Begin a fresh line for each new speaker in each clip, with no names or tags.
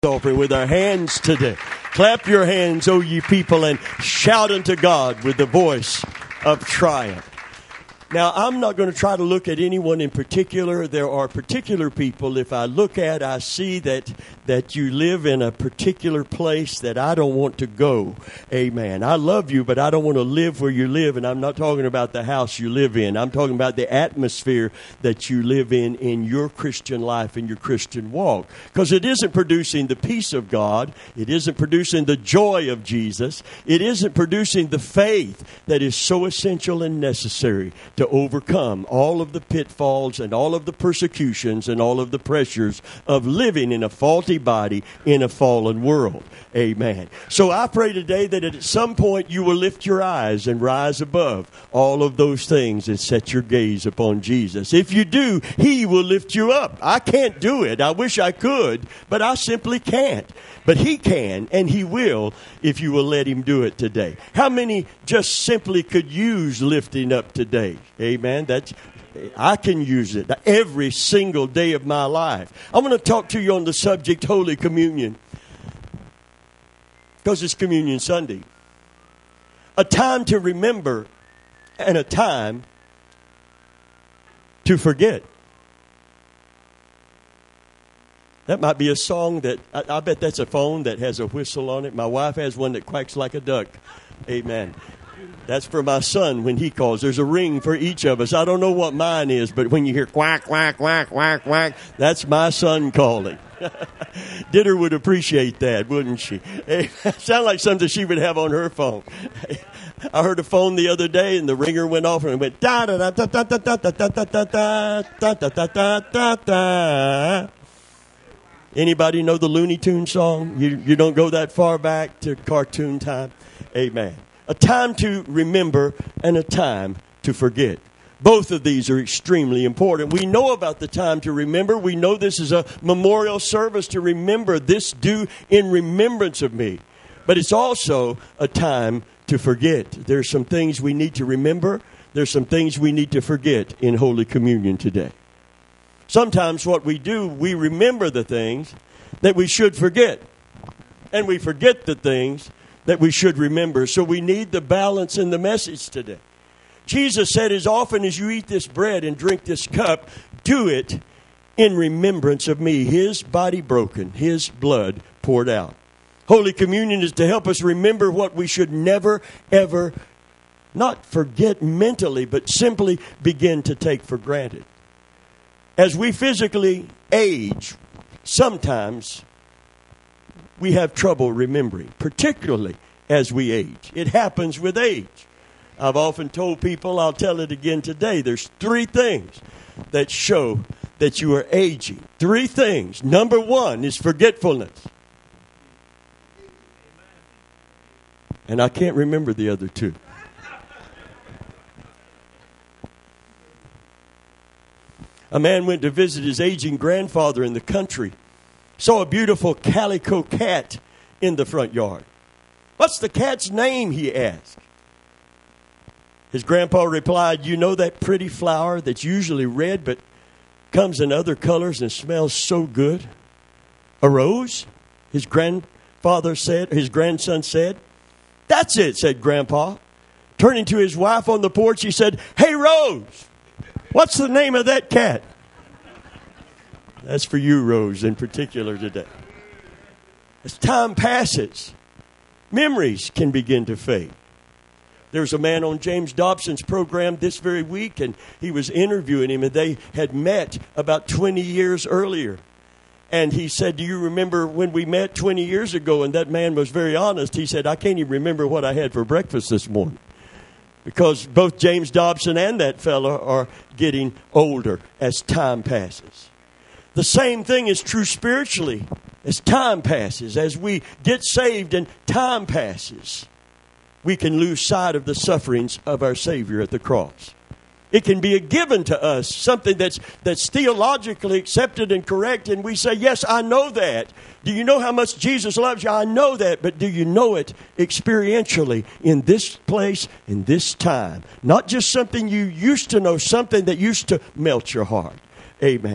offering with our hands today. Clap your hands, O ye people, and shout unto God with the voice of triumph. Now, I'm not going to try to look at anyone in particular. There are particular people, if I look at, I see that you live in a particular place that I don't want to go. Amen. I love you, but I don't want to live where you live, and I'm not talking about the house you live in. I'm talking about the atmosphere that you live in your Christian life, in your Christian walk. Because it isn't producing the peace of God. It isn't producing the joy of Jesus. It isn't producing the faith that is so essential and necessary to overcome all of the pitfalls and all of the persecutions and all of the pressures of living in a faulty body in a fallen world. Amen. So I pray today that at some point you will lift your eyes and rise above all of those things and set your gaze upon Jesus. If you do, He will lift you up. I can't do it. I wish I could, but I simply can't. But He can, and He will, if you will let Him do it today. How many just simply could use lifting up today? Amen. I can use it every single day of my life. I want to talk to you on the subject Holy Communion, because it's Communion Sunday. A time to remember and a time to forget. That might be a song that, I bet that's a phone that has a whistle on it. My wife has one that quacks like a duck. Amen. That's for my son when he calls. There's a ring for each of us. I don't know what mine is, but when you hear quack, quack, quack, quack, quack, that's my son calling. Didder would appreciate that, wouldn't she? Sound like something she would have on her phone. I heard a phone the other day, and the ringer went off, and it went da da da da da da da da da da da da da da da da. Anybody know the Looney Tunes song? You don't go that far back to cartoon time? Amen. A time to remember and a time to forget. Both of these are extremely important. We know about the time to remember. We know this is a memorial service to remember this due in remembrance of me. But it's also a time to forget. There's some things we need to remember. There's some things we need to forget in Holy Communion today. Sometimes what we do, we remember the things that we should forget. And we forget the things that we should remember. So we need the balance in the message today. Jesus said, as often as you eat this bread and drink this cup, do it in remembrance of me. His body broken, His blood poured out. Holy Communion is to help us remember what we should never, ever, not forget mentally, but simply begin to take for granted. As we physically age, sometimes we have trouble remembering, particularly as we age. It happens with age. I've often told people, I'll tell it again today, there's 3 things that show that you are aging. 3 things. Number 1 is forgetfulness. And I can't remember the other 2. A man went to visit his aging grandfather in the country. Saw a beautiful calico cat in the front yard. What's the cat's name, he asked. His grandpa replied, you know that pretty flower that's usually red but comes in other colors and smells so good? A rose? His grandson said. That's it, said Grandpa. Turning to his wife on the porch, he said, hey, Rose, what's the name of that cat? That's for you, Rose, in particular today. As time passes, memories can begin to fade. There's a man on James Dobson's program this very week, and he was interviewing him, and they had met about 20 years earlier. And he said, do you remember when we met 20 years ago? And that man was very honest. He said, I can't even remember what I had for breakfast this morning. Because both James Dobson and that fellow are getting older as time passes. The same thing is true spiritually. As time passes, as we get saved and time passes, we can lose sight of the sufferings of our Savior at the cross. It can be a given to us, something that's theologically accepted and correct, and we say, yes, I know that. Do you know how much Jesus loves you? I know that, but do you know it experientially in this place, in this time? Not just something you used to know, something that used to melt your heart. Amen.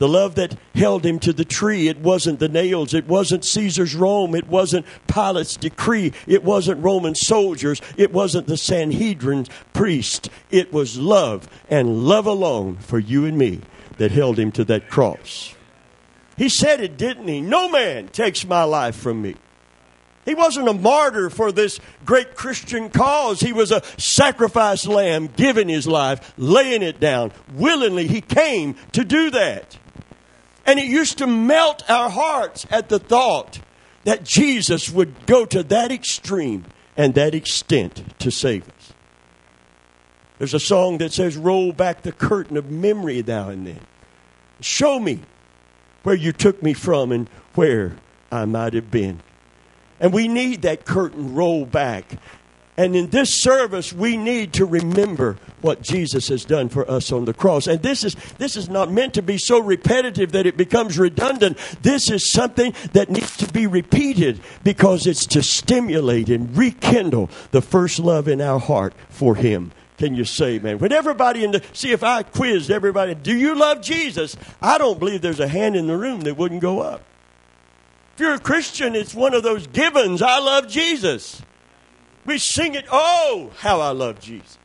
The love that held him to the tree. It wasn't the nails. It wasn't Caesar's Rome. It wasn't Pilate's decree. It wasn't Roman soldiers. It wasn't the Sanhedrin priest. It was love and love alone for you and me that held him to that cross. He said it, didn't he? No man takes my life from me. He wasn't a martyr for this great Christian cause. He was a sacrifice lamb, giving his life, laying it down. Willingly, he came to do that. And it used to melt our hearts at the thought that Jesus would go to that extreme and that extent to save us. There's a song that says, roll back the curtain of memory now and then. Show me where you took me from and where I might have been. And we need that curtain rolled back. And in this service, we need to remember what Jesus has done for us on the cross. And this is not meant to be so repetitive that it becomes redundant. This is something that needs to be repeated because it's to stimulate and rekindle the first love in our heart for Him. Can you say, man? When everybody see if I quizzed everybody, do you love Jesus? I don't believe there's a hand in the room that wouldn't go up. If you're a Christian, it's one of those givens. I love Jesus. We sing it, oh, how I love Jesus.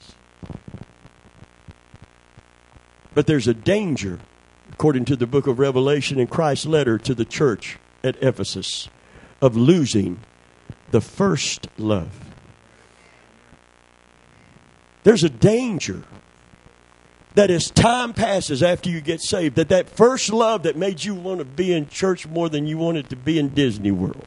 But there's a danger, according to the book of Revelation and Christ's letter to the church at Ephesus, of losing the first love. There's a danger that as time passes after you get saved, that first love that made you want to be in church more than you wanted to be in Disney World,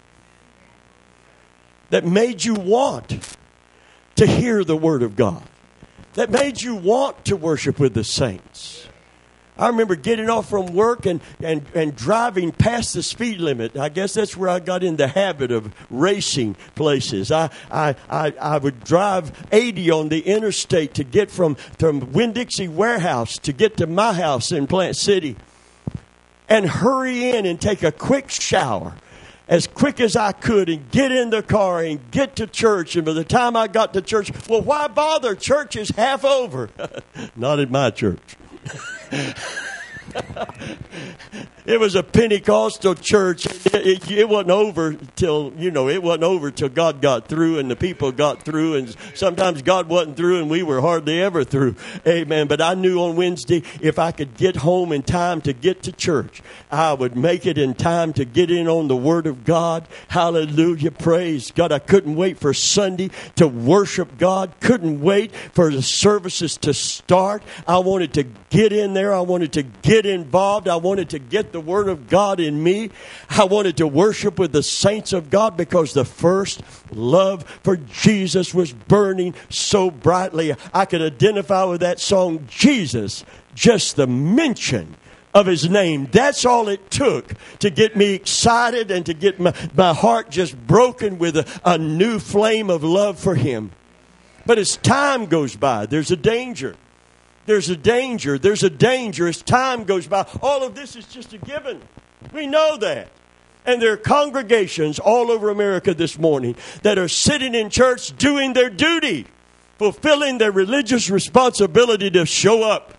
that made you want to hear the Word of God, that made you want to worship with the saints. I remember getting off from work and driving past the speed limit. I guess that's where I got in the habit of racing places. I would drive 80 on the interstate to get from Winn-Dixie Warehouse to get to my house in Plant City and hurry in and take a quick shower as quick as I could and get in the car and get to church. And by the time I got to church, well, why bother? Church is half over. Not at my church. It was a Pentecostal church. It wasn't over till, it wasn't over till God got through and the people got through, and sometimes God wasn't through and we were hardly ever through. Amen. But I knew on Wednesday if I could get home in time to get to church, I would make it in time to get in on the Word of God. Hallelujah. Praise God. I couldn't wait for Sunday to worship God. Couldn't wait for the services to start. I wanted to get in there. I wanted to get involved. I wanted to get the Word of God in me. I wanted to worship with the saints of God because the first love for Jesus was burning so brightly. I could identify with that song, Jesus, just the mention of His name. That's all it took to get me excited and to get my heart just broken with a new flame of love for Him. But as time goes by, there's a danger. There's a danger. There's a danger as time goes by. All of this is just a given. We know that. And there are congregations all over America this morning that are sitting in church doing their duty, fulfilling their religious responsibility to show up.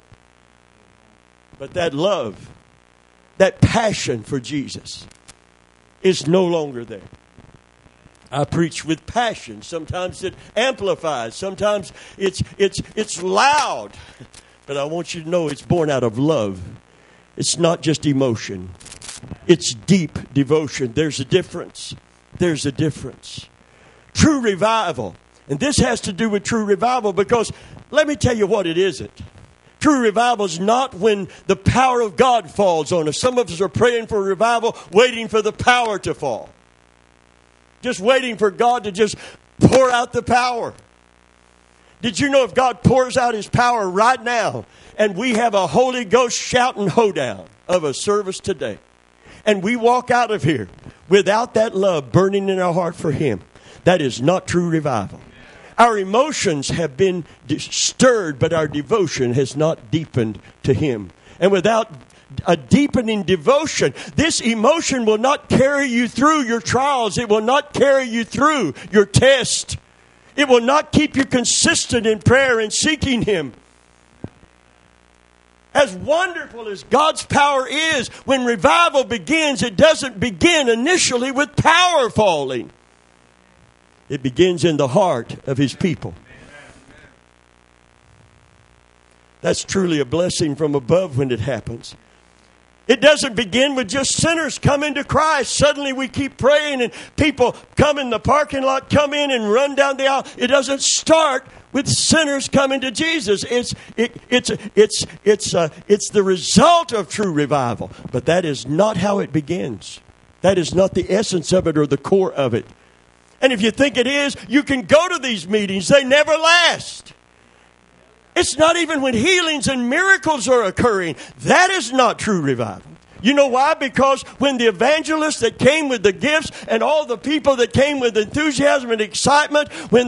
But that love, that passion for Jesus is no longer there. I preach with passion. Sometimes it amplifies. Sometimes it's loud. But I want you to know it's born out of love. It's not just emotion. It's deep devotion. There's a difference. There's a difference. True revival. And this has to do with true revival because let me tell you what it isn't. True revival is not when the power of God falls on us. Some of us are praying for revival, waiting for the power to fall. Just waiting for God to just pour out the power. Did you know if God pours out His power right now and we have a Holy Ghost shouting hoedown of a service today and we walk out of here without that love burning in our heart for Him, that is not true revival. Our emotions have been stirred, but our devotion has not deepened to Him. And without a deepening devotion, this emotion will not carry you through your trials. It will not carry you through your test. It will not keep you consistent in prayer and seeking Him. As wonderful as God's power is, when revival begins, it doesn't begin initially with power falling. It begins in the heart of His people. That's truly a blessing from above when it happens. It doesn't begin with just sinners coming to Christ. Suddenly we keep praying and people come in the parking lot, come in and run down the aisle. It doesn't start with sinners coming to Jesus. It's the result of true revival. But that is not how it begins. That is not the essence of it or the core of it. And if you think it is, you can go to these meetings. They never last. It's not even when healings and miracles are occurring. That is not true revival. You know why? Because when the evangelists that came with the gifts and all the people that came with enthusiasm and excitement, when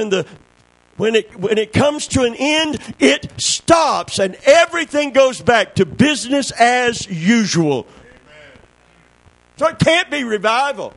it comes to an end, it stops and everything goes back to business as usual. Amen. So it can't be revival.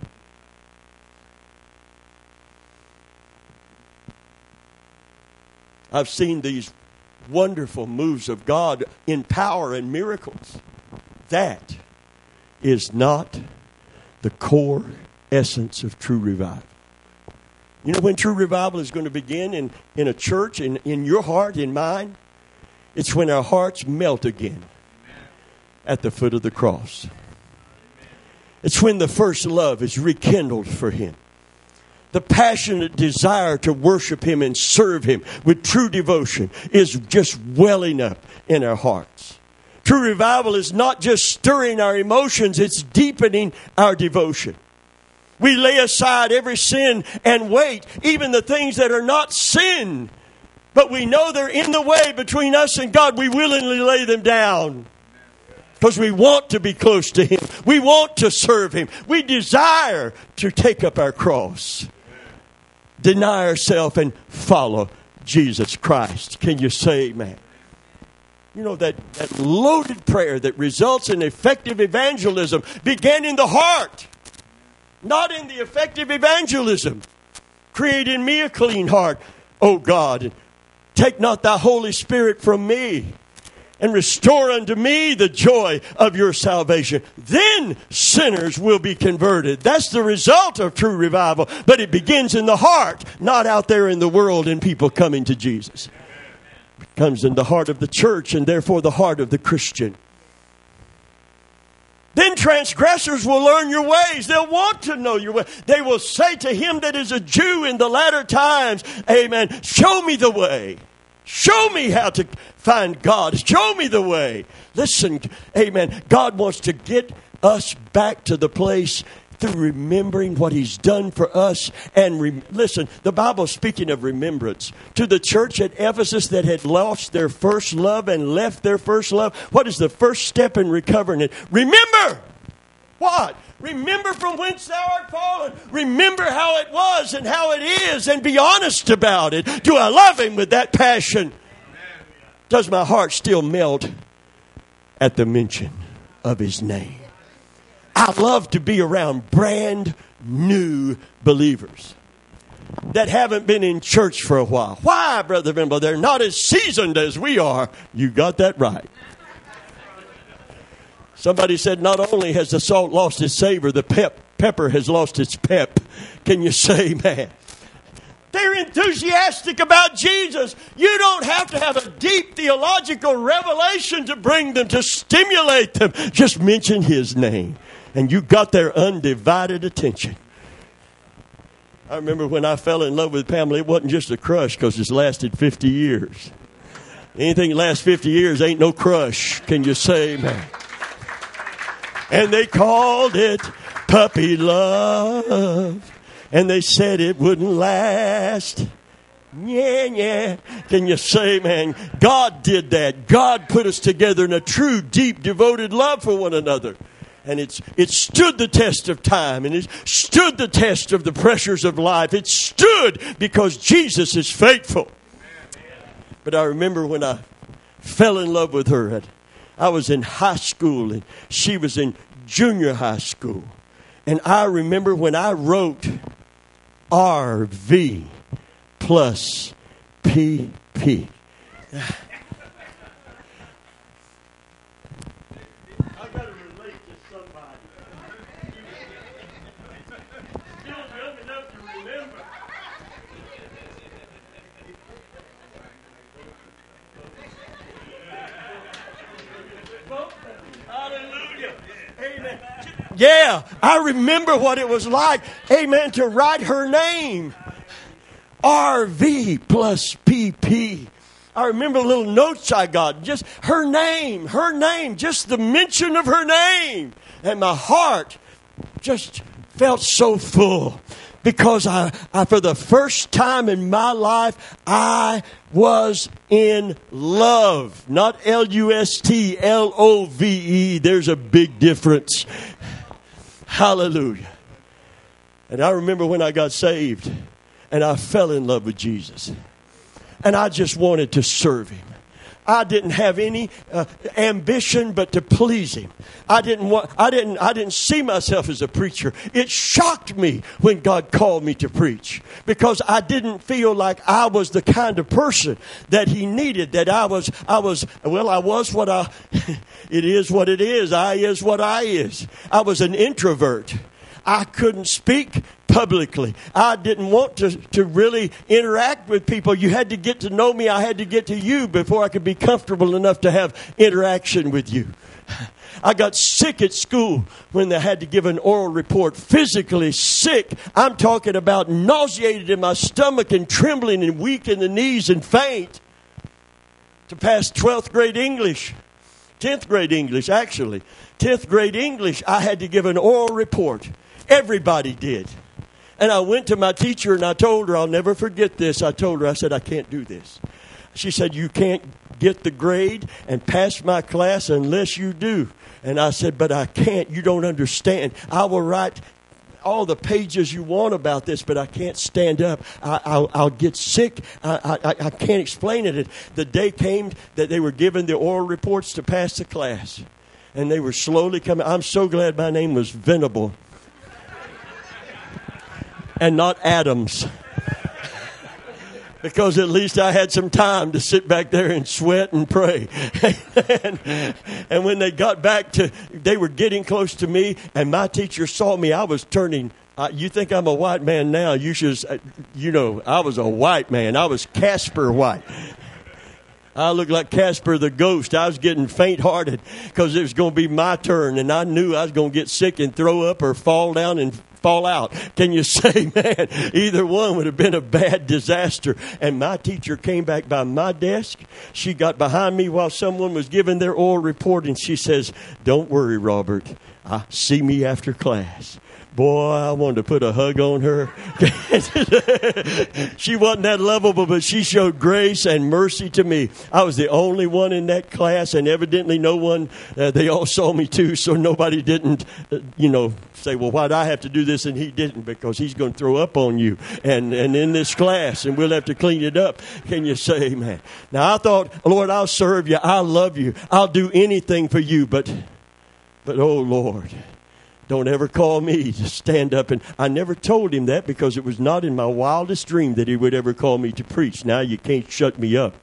I've seen these wonderful moves of God in power and miracles. That is not the core essence of true revival. You know when true revival is going to begin in a church, in your heart, in mine? It's when our hearts melt again at the foot of the cross. It's when the first love is rekindled for Him. The passionate desire to worship Him and serve Him with true devotion is just welling up in our hearts. True revival is not just stirring our emotions, it's deepening our devotion. We lay aside every sin and wait, even the things that are not sin. But we know they're in the way between us and God. We willingly lay them down. Because we want to be close to Him. We want to serve Him. We desire to take up our cross. Deny ourselves and follow Jesus Christ. Can you say amen? You know, that loaded prayer that results in effective evangelism began in the heart, not in the effective evangelism. Create in me a clean heart, O God, and take not thy Holy Spirit from me, and restore unto me the joy of your salvation. Then sinners will be converted. That's the result of true revival. But it begins in the heart, not out there in the world and people coming to Jesus. It comes in the heart of the church and therefore the heart of the Christian. Then transgressors will learn your ways. They'll want to know your way. They will say to him that is a Jew in the latter times, amen, show me the way. Show me how to find God. Show me the way. Listen, amen. God wants to get us back to the place through remembering what He's done for us. And listen, the Bible, speaking of remembrance, to the church at Ephesus that had lost their first love and left their first love, what is the first step in recovering it? Remember! What? Remember from whence thou art fallen. Remember how it was and how it is, and be honest about it. Do I love Him with that passion? Does my heart still melt at the mention of His name? I love to be around brand new believers that haven't been in church for a while. Why, Brother Bimbo? They're not as seasoned as we are. You got that right. Somebody said not only has the salt lost its savor, the pepper has lost its pep. Can you say amen? They're enthusiastic about Jesus. You don't have to have a deep theological revelation to bring them, to stimulate them. Just mention His name, and you got their undivided attention. I remember when I fell in love with Pamela, it wasn't just a crush because it's lasted 50 years. Anything that lasts 50 years ain't no crush. Can you say amen? And they called it puppy love. And they said it wouldn't last. Yeah. Can you say, man, God did that. God put us together in a true, deep, devoted love for one another. And it stood the test of time. And it stood the test of the pressures of life. It stood because Jesus is faithful. But I remember when I fell in love with her. I was in high school and she was in junior high school. And I remember when I wrote RV plus PP. Yeah, I remember what it was like, amen, to write her name. RV plus PP. I remember the little notes I got. Just her name, just the mention of her name. And my heart just felt so full. Because I for the first time in my life, I was in love. Not L-U-S-T, L-O-V-E. There's a big difference. Hallelujah. And I remember when I got saved and I fell in love with Jesus. And I just wanted to serve Him. I didn't have any ambition but to please Him. I didn't see myself as a preacher. It shocked me when God called me to preach because I didn't feel like I was the kind of person that He needed. That I was what it is what it is. I is what I is. I was an introvert. I couldn't speak publicly. I didn't want to really interact with people. You had to get to know me. I had to get to you before I could be comfortable enough to have interaction with you. I got sick at school when they had to give an oral report. Physically sick. I'm talking about nauseated in my stomach and trembling and weak in the knees and faint. To pass 12th grade English. 10th grade English, actually. 10th grade English, I had to give an oral report. Everybody did. And I went to my teacher and I told her, I'll never forget this. I told her, I said, I can't do this. She said, you can't get the grade and pass my class unless you do. And I said, but I can't. You don't understand. I will write all the pages you want about this, but I can't stand up. I'll get sick. I can't explain it. The day came that they were given the oral reports to pass the class. And they were slowly coming. I'm so glad my name was Venable. And not Adams. Because at least I had some time to sit back there and sweat and pray. And when they got back they were getting close to me, and my teacher saw me. I was turning. You think I'm a white man now? You should, I was a white man. I was Casper White. I looked like Casper the ghost. I was getting faint-hearted because it was going to be my turn, and I knew I was going to get sick and throw up or fall down and fall out. Can you say, man, either one would have been a bad disaster. And my teacher came back by my desk. She got behind me while someone was giving their oral report, and she says, don't worry, Robert. See me after class. Boy, I wanted to put a hug on her. She wasn't that lovable, but she showed grace and mercy to me. I was the only one in that class, and evidently no one, they all saw me too, so nobody didn't, say, well, why'd I have to do this and he didn't? Because he's going to throw up on you and in this class, and we'll have to clean it up. Can you say amen? Now, I thought, Lord, I'll serve you. I'll love you. I'll do anything for you, but oh, Lord, don't ever call me to stand up. And I never told him that because it was not in my wildest dream that he would ever call me to preach. Now you can't shut me up.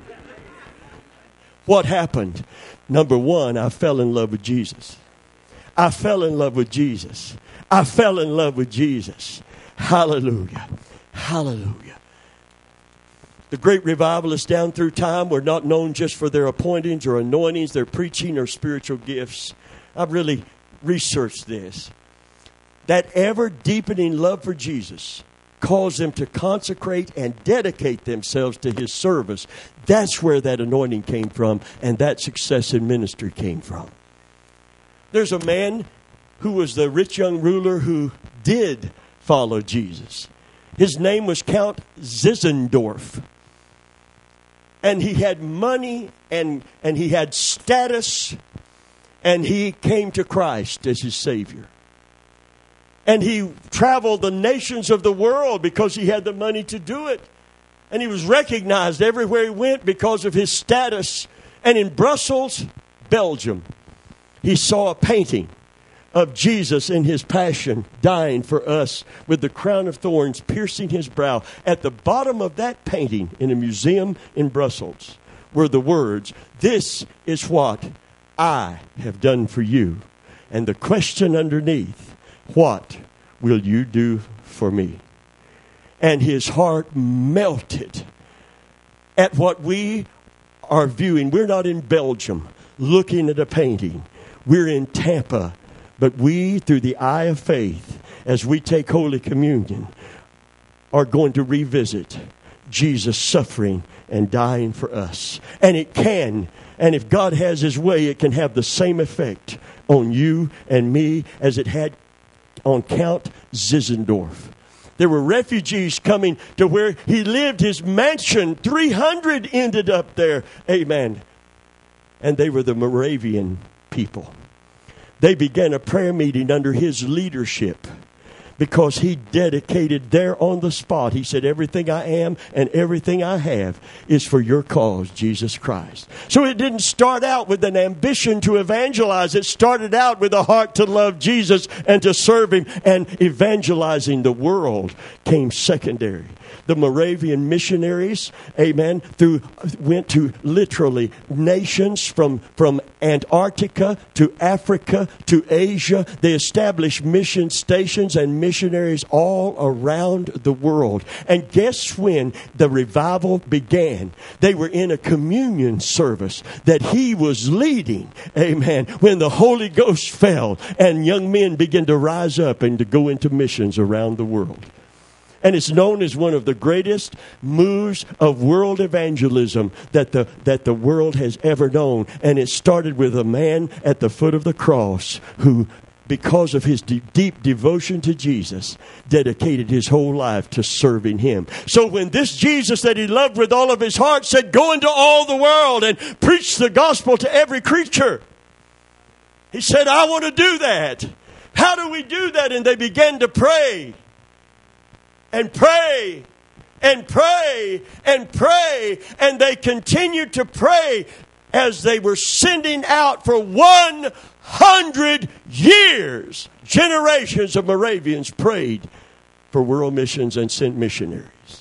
What happened? Number one, I fell in love with Jesus. I fell in love with Jesus. I fell in love with Jesus. Hallelujah. Hallelujah. The great revivalists down through time were not known just for their appointings or anointings, their preaching or spiritual gifts. I've really researched this. That ever deepening love for Jesus caused them to consecrate and dedicate themselves to His service. That's where that anointing came from, and that success in ministry came from. There's a man who was the rich young ruler who did follow Jesus. His name was Count Zinzendorf. And he had money and he had status. And he came to Christ as his Savior. And he traveled the nations of the world because he had the money to do it. And he was recognized everywhere he went because of his status. And in Brussels, Belgium, he saw a painting of Jesus in His passion, dying for us with the crown of thorns piercing His brow. At the bottom of that painting in a museum in Brussels were the words, "This is what I have done for you." And the question underneath, what will you do for me? And his heart melted at what we are viewing. We're not in Belgium looking at a painting. We're in Tampa But we, through the eye of faith, as we take Holy Communion, are going to revisit Jesus suffering and dying for us. And it can, and if God has His way, it can have the same effect on you and me as it had on Count Zinzendorf. There were refugees coming to where he lived, his mansion. 300 ended up there. Amen. And they were the Moravian people. They began a prayer meeting under his leadership because he dedicated there on the spot. He said, everything I am and everything I have is for your cause, Jesus Christ. So it didn't start out with an ambition to evangelize. It started out with a heart to love Jesus and to serve Him. And evangelizing the world came secondary. The Moravian missionaries, amen, went to literally nations from Antarctica to Africa to Asia. They established mission stations and missionaries all around the world. And guess when the revival began? They were in a communion service that he was leading, amen, when the Holy Ghost fell and young men began to rise up and to go into missions around the world. And it's known as one of the greatest moves of world evangelism that the world has ever known. And it started with a man at the foot of the cross who, because of his deep devotion to Jesus, dedicated his whole life to serving Him. So when this Jesus that He loved with all of His heart said, go into all the world and preach the gospel to every creature, He said, I want to do that. How do we do that? And they began to pray. And pray, and pray, and pray. And they continued to pray as they were sending out for 100 years. Generations of Moravians prayed for world missions and sent missionaries.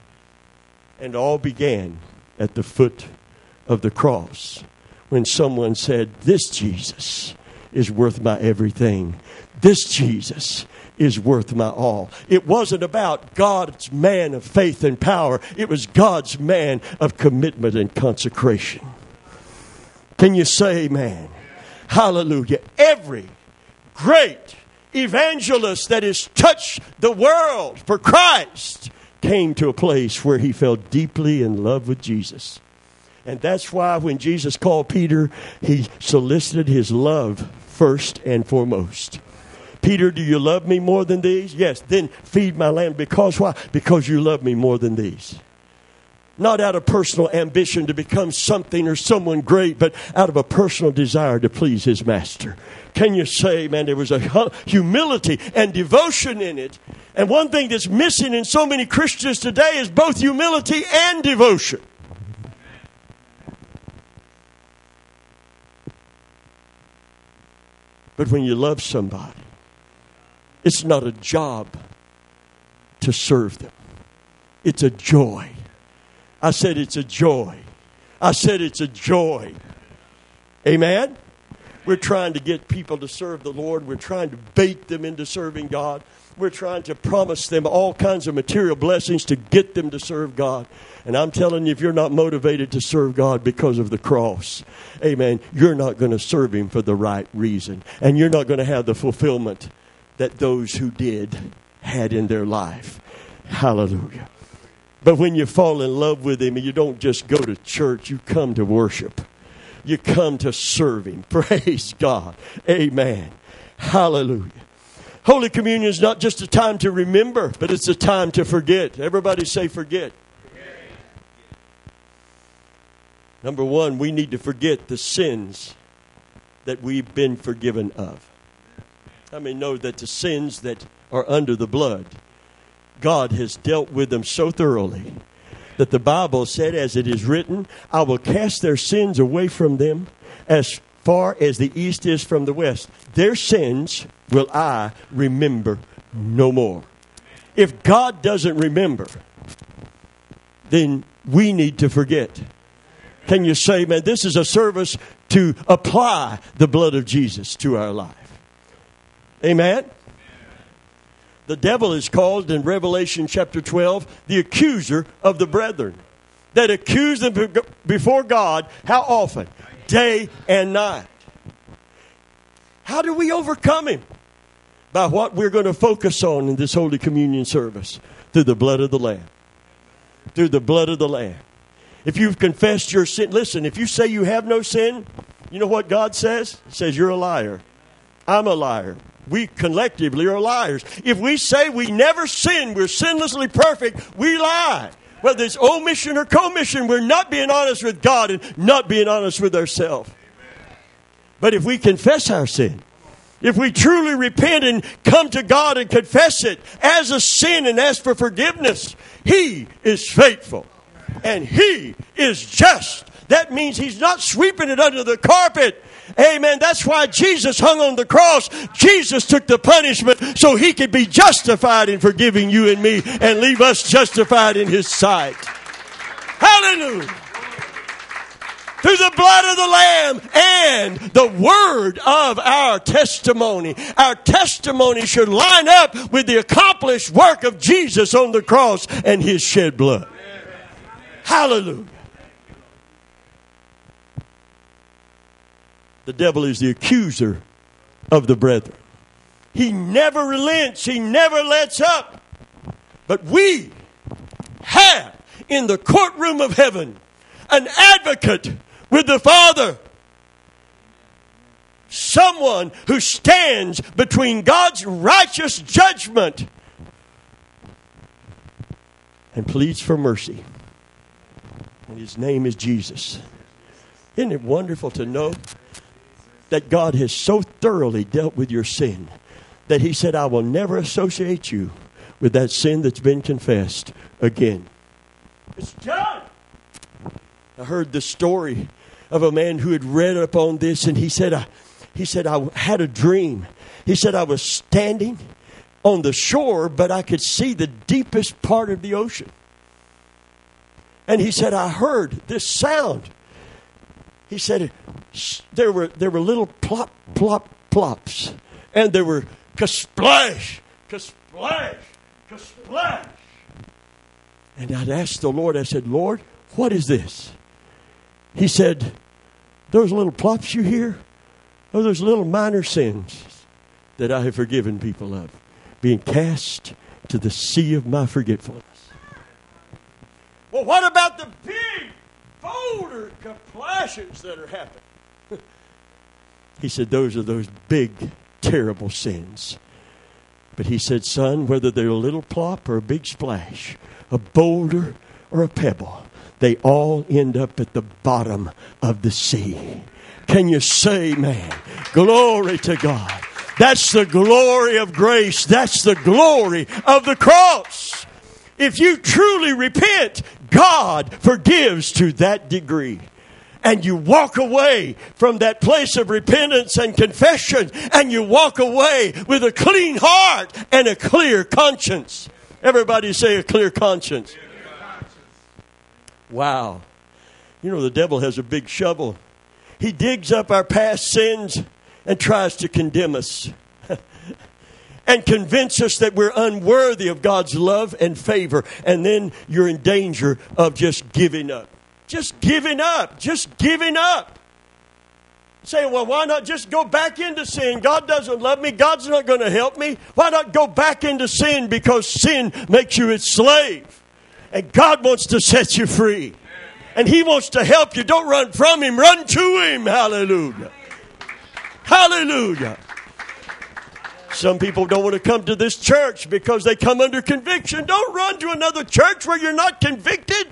And all began at the foot of the cross when someone said, this Jesus is worth my everything. This Jesus is worth my all. It wasn't about God's man of faith and power. It was God's man of commitment and consecration. Can you say amen? Hallelujah. Every great evangelist that has touched the world for Christ came to a place where he fell deeply in love with Jesus. And that's why when Jesus called Peter, He solicited his love first and foremost. Peter, do you love me more than these? Yes. Then feed my lamb. Because why? Because you love me more than these. Not out of personal ambition to become something or someone great, but out of a personal desire to please His master. Can you say, man, there was a humility and devotion in it. And one thing that's missing in so many Christians today is both humility and devotion. But when you love somebody, it's not a job to serve them. It's a joy. I said it's a joy. I said it's a joy. Amen? We're trying to get people to serve the Lord. We're trying to bait them into serving God. We're trying to promise them all kinds of material blessings to get them to serve God. And I'm telling you, if you're not motivated to serve God because of the cross, amen, you're not going to serve Him for the right reason. And you're not going to have the fulfillment that those who did had in their life. Hallelujah. But when you fall in love with Him, you don't just go to church, you come to worship. You come to serve Him. Praise God. Amen. Hallelujah. Holy Communion is not just a time to remember, but it's a time to forget. Everybody say forget. Number one, we need to forget the sins that we've been forgiven of. How many know that the sins that are under the blood, God has dealt with them so thoroughly that the Bible said, as it is written, I will cast their sins away from them as far as the east is from the west. Their sins will I remember no more. If God doesn't remember, then we need to forget. Can you say, man, this is a service to apply the blood of Jesus to our life. Amen? The devil is called in Revelation chapter 12 the accuser of the brethren. That accuse them before God how often? Day and night. How do we overcome him? By what we're going to focus on in this Holy Communion service. Through the blood of the Lamb. Through the blood of the Lamb. If you've confessed your sin, listen, if you say you have no sin, you know what God says? He says you're a liar. I'm a liar. We collectively are liars. If we say we never sin, we're sinlessly perfect, we lie. Whether it's omission or commission, we're not being honest with God and not being honest with ourselves. But if we confess our sin, if we truly repent and come to God and confess it as a sin and ask for forgiveness, He is faithful and He is just. That means He's not sweeping it under the carpet. Amen. That's why Jesus hung on the cross. Jesus took the punishment so He could be justified in forgiving you and me and leave us justified in His sight. Hallelujah. Through the blood of the Lamb and the word of our testimony. Our testimony should line up with the accomplished work of Jesus on the cross and His shed blood. Hallelujah. The devil is the accuser of the brethren. He never relents. He never lets up. But we have in the courtroom of heaven an advocate with the Father. Someone who stands between God's righteous judgment and pleads for mercy. And His name is Jesus. Isn't it wonderful to know that God has so thoroughly dealt with your sin that He said, I will never associate you with that sin that's been confessed again. It's done. I heard the story of a man who had read upon this, and he said, I had a dream. He said, I was standing on the shore, but I could see the deepest part of the ocean. And he said, I heard this sound. He said, there were little plop, plop, plops. And there were ka-splash, ka-splash, ka-splash. And I'd asked the Lord, I said, Lord, what is this? He said, those little plops you hear, are those little minor sins that I have forgiven people of, being cast to the sea of my forgetfulness. Well, what about the big boulder splashes that are happening? He said, those are those big, terrible sins. But he said, son, whether they're a little plop or a big splash, a boulder or a pebble, they all end up at the bottom of the sea. Can you say, man, glory to God. That's the glory of grace. That's the glory of the cross. If you truly repent, God forgives to that degree. And you walk away from that place of repentance and confession, and you walk away with a clean heart and a clear conscience. Everybody say a clear conscience. Wow. You know, the devil has a big shovel. He digs up our past sins and tries to condemn us and convince us that we're unworthy of God's love and favor. And then you're in danger of just giving up. Just giving up. Just giving up. Saying, well, why not just go back into sin? God doesn't love me. God's not going to help me. Why not go back into sin? Because sin makes you its slave. And God wants to set you free. And He wants to help you. Don't run from Him. Run to Him. Hallelujah. Hallelujah. Some people don't want to come to this church because they come under conviction. Don't run to another church where you're not convicted.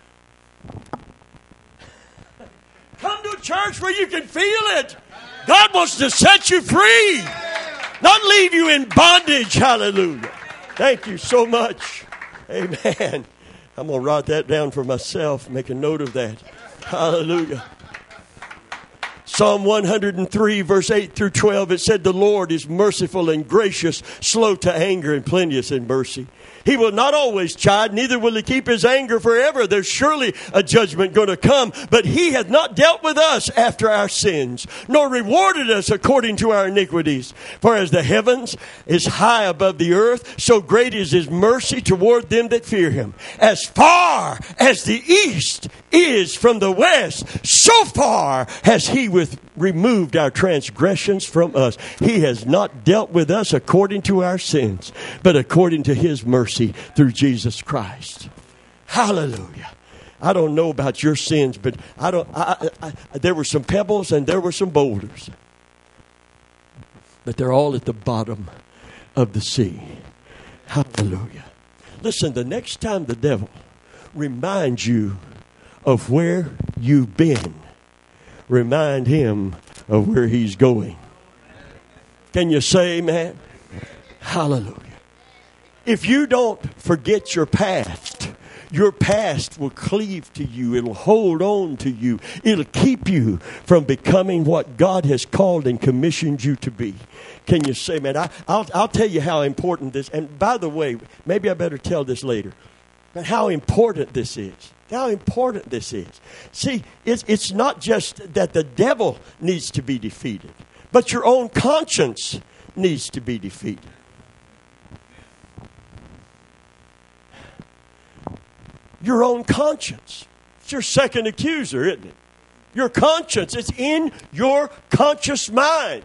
Come to a church where you can feel it. God wants to set you free, not leave you in bondage. Hallelujah. Thank you so much. Amen. I'm going to write that down for myself. Make a note of that. Hallelujah. Psalm 103, verse 8 through 12, it said, the Lord is merciful and gracious, slow to anger and plenteous in mercy. He will not always chide, neither will He keep His anger forever. There's surely a judgment going to come, but He hath not dealt with us after our sins, nor rewarded us according to our iniquities. For as the heavens is high above the earth, so great is His mercy toward them that fear Him. As far as the east is from the west, so far has He withheld hath removed our transgressions from us. He has not dealt with us according to our sins, but according to His mercy through Jesus Christ. Hallelujah. I don't know about your sins, but there were some pebbles and there were some boulders. But they're all at the bottom of the sea. Hallelujah. Listen, the next time the devil reminds you of where you've been, remind him of where he's going. Can you say amen? Hallelujah. If you don't forget your past will cleave to you. It'll hold on to you. It'll keep you from becoming what God has called and commissioned you to be. Can you say, man, I'll tell you how important this, and by the way, maybe I better tell this later, but how important this is. How important this is. See, it's not just that the devil needs to be defeated, but your own conscience needs to be defeated. Your own conscience. It's your second accuser, isn't it? Your conscience. It's in your conscious mind.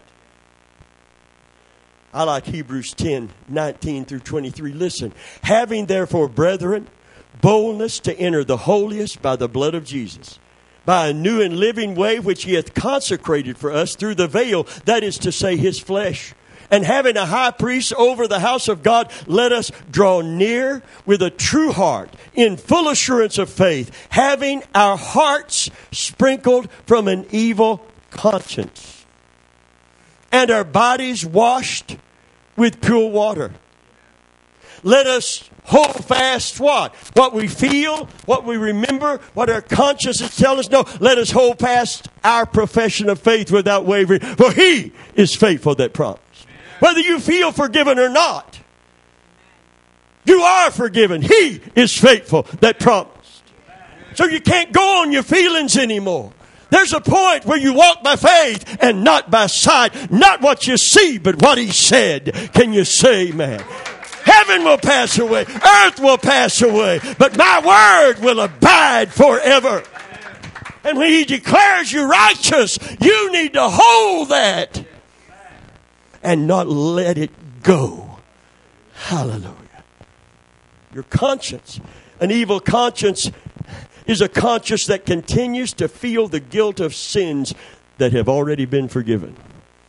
I like Hebrews 10:19 through 23. Listen. Having therefore, brethren, boldness to enter the holiest by the blood of Jesus, by a new and living way which He hath consecrated for us through the veil, that is to say, His flesh. And having a high priest over the house of God, let us draw near with a true heart, in full assurance of faith, having our hearts sprinkled from an evil conscience, and our bodies washed with pure water. Let us hold fast what? What we feel, what we remember, what our consciences tell us. No, let us hold fast our profession of faith without wavering, for He is faithful that promised. Whether you feel forgiven or not, you are forgiven. He is faithful that promised. So you can't go on your feelings anymore. There's a point where you walk by faith and not by sight. Not what you see, but what He said. Can you say amen? Heaven will pass away. Earth will pass away. But my word will abide forever. And when He declares you righteous, you need to hold that and not let it go. Hallelujah. Your conscience. An evil conscience is a conscience that continues to feel the guilt of sins that have already been forgiven.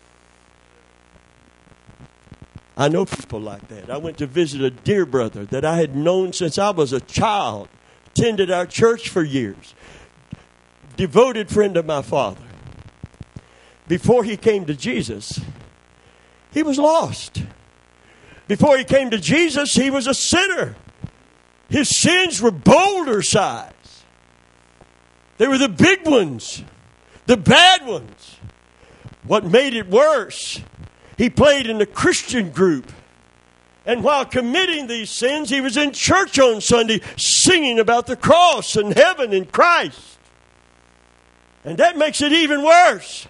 I know people like that. I went to visit a dear brother that I had known since I was a child. Attended our church for years. Devoted friend of my father. Before he came to Jesus, he was lost. Before he came to Jesus, he was a sinner. His sins were boulder size. They were the big ones, the bad ones. What made it worse, he played in a Christian group. And while committing these sins, he was in church on Sunday singing about the cross and heaven and Christ. And that makes it even worse.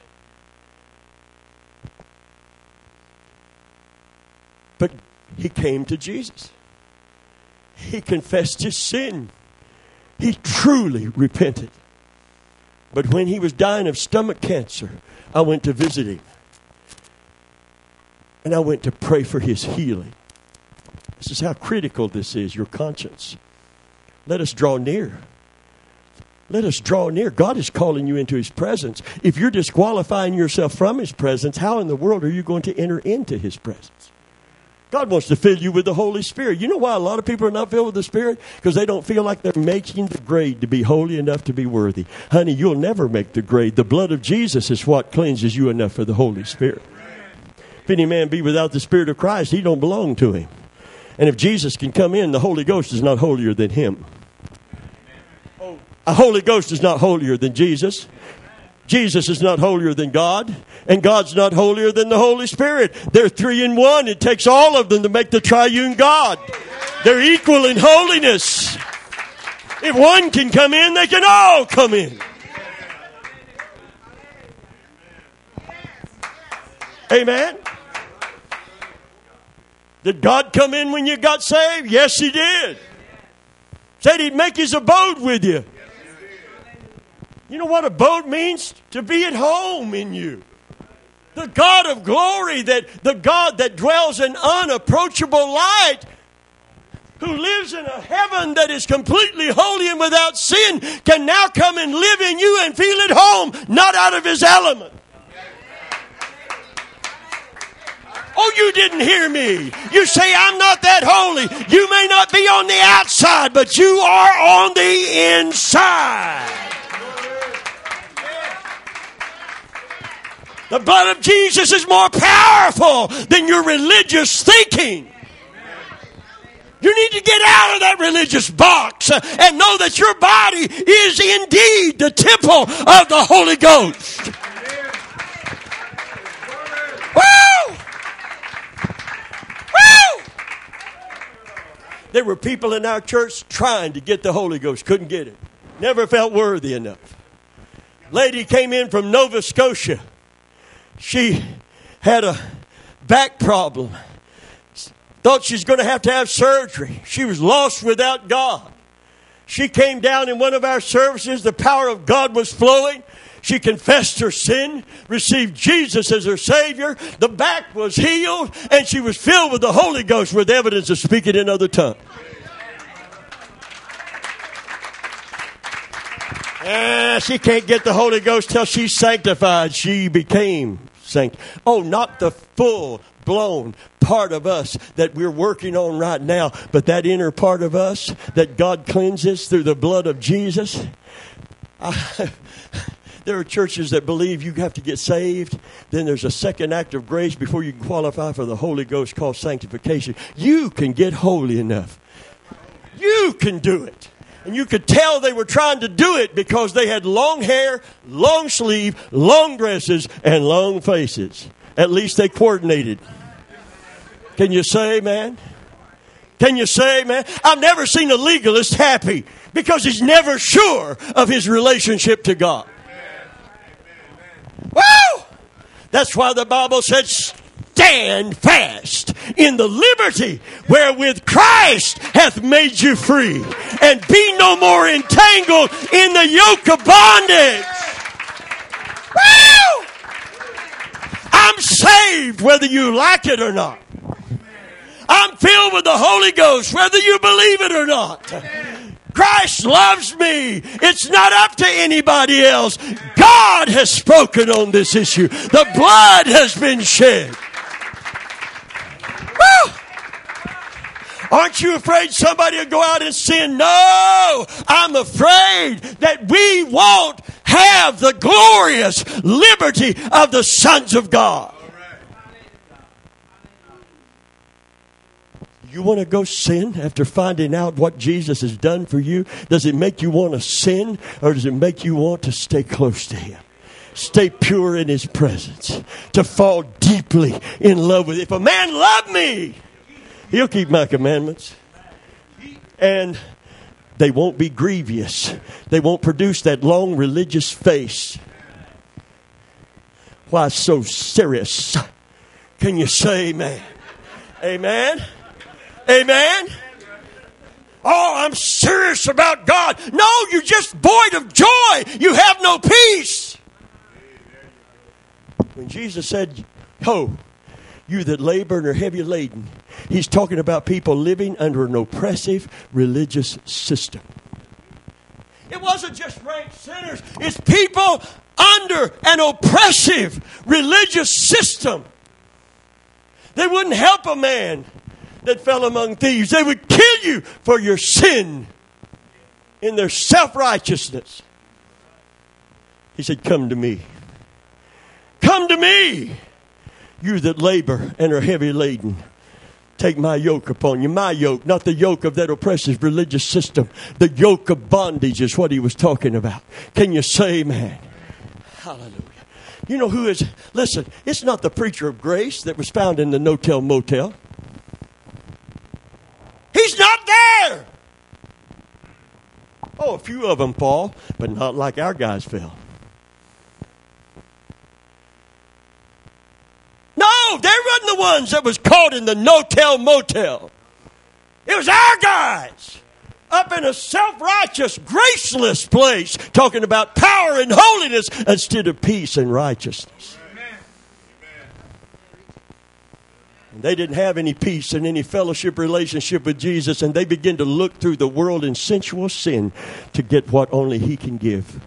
But he came to Jesus. He confessed his sin. He truly repented. But when he was dying of stomach cancer, I went to visit him. And I went to pray for his healing. This is how critical this is, your conscience. Let us draw near. Let us draw near. God is calling you into His presence. If you're disqualifying yourself from His presence, how in the world are you going to enter into His presence? God wants to fill you with the Holy Spirit. You know why a lot of people are not filled with the Spirit? Because they don't feel like they're making the grade to be holy enough to be worthy. Honey, you'll never make the grade. The blood of Jesus is what cleanses you enough for the Holy Spirit. If any man be without the Spirit of Christ, he don't belong to Him. And if Jesus can come in, the Holy Ghost is not holier than Him. A Holy Ghost is not holier than Jesus. Jesus is not holier than God, and God's not holier than the Holy Spirit. They're three in one. It takes all of them to make the triune God. They're equal in holiness. If one can come in, they can all come in. Amen. Did God come in when you got saved? Yes, He did. Said He'd make His abode with you. You know what abode means? To be at home in you. The God of glory, the God that dwells in unapproachable light, who lives in a heaven that is completely holy and without sin, can now come and live in you and feel at home, not out of his element. Oh, you didn't hear me. You say, I'm not that holy. You may not be on the outside, but you are on the inside. The blood of Jesus is more powerful than your religious thinking. You need to get out of that religious box and know that your body is indeed the temple of the Holy Ghost. Woo! Woo! There were people in our church trying to get the Holy Ghost, couldn't get it. Never felt worthy enough. Lady came in from Nova Scotia. She had a back problem. Thought she's going to have surgery. She was lost without God. She came down in one of our services. The power of God was flowing. She confessed her sin, received Jesus as her Savior. The back was healed, and she was filled with the Holy Ghost with evidence of speaking in other tongues. She can't get the Holy Ghost till she's sanctified. She became sanctified. Oh, not the full-blown part of us that we're working on right now, but that inner part of us that God cleanses through the blood of Jesus. There are churches that believe you have to get saved. Then there's a second act of grace before you can qualify for the Holy Ghost called sanctification. You can get holy enough. You can do it. And you could tell they were trying to do it because they had long hair, long sleeve, long dresses, and long faces. At least they coordinated. Can you say amen? Can you say amen? I've never seen a legalist happy because he's never sure of his relationship to God. Woo! That's why the Bible said, stand fast in the liberty wherewith Christ hath made you free, and be no more entangled in the yoke of bondage. Woo! I'm saved whether you like it or not. I'm filled with the Holy Ghost whether you believe it or not. Christ loves me. It's not up to anybody else. God has spoken on this issue. The blood has been shed. Woo! Aren't you afraid somebody will go out and sin? No, I'm afraid that we won't have the glorious liberty of the sons of God. You want to go sin after finding out what Jesus has done for you? Does it make you want to sin, or does it make you want to stay close to Him? Stay pure in His presence, to fall deeply in love with Him. If a man love me, he'll keep my commandments. And they won't be grievous. They won't produce that long religious face. Why so serious? Can you say amen? Amen? Amen? Oh, I'm serious about God. No, you're just void of joy. You have no peace. When Jesus said, "Ho, you that labor and are heavy laden," He's talking about people living under an oppressive religious system. It wasn't just ranked sinners. It's people under an oppressive religious system. They wouldn't help a man that fell among thieves. They would kill you for your sin in their self-righteousness. He said, "Come to me. Come to me, you that labor and are heavy laden. Take my yoke upon you." My yoke, not the yoke of that oppressive religious system. The yoke of bondage is what He was talking about. Can you say amen? Hallelujah. You know who is, listen, it's not the preacher of grace that was found in the no-tell motel. He's not there. Oh, a few of them fall, but not like our guys fell. No, they weren't the ones that was caught in the no-tell motel. It was our guys. up in a self-righteous, graceless place, talking about power and holiness instead of peace and righteousness. And they didn't have any peace and any fellowship relationship with Jesus, and they began to look through the world in sensual sin to get what only He can give,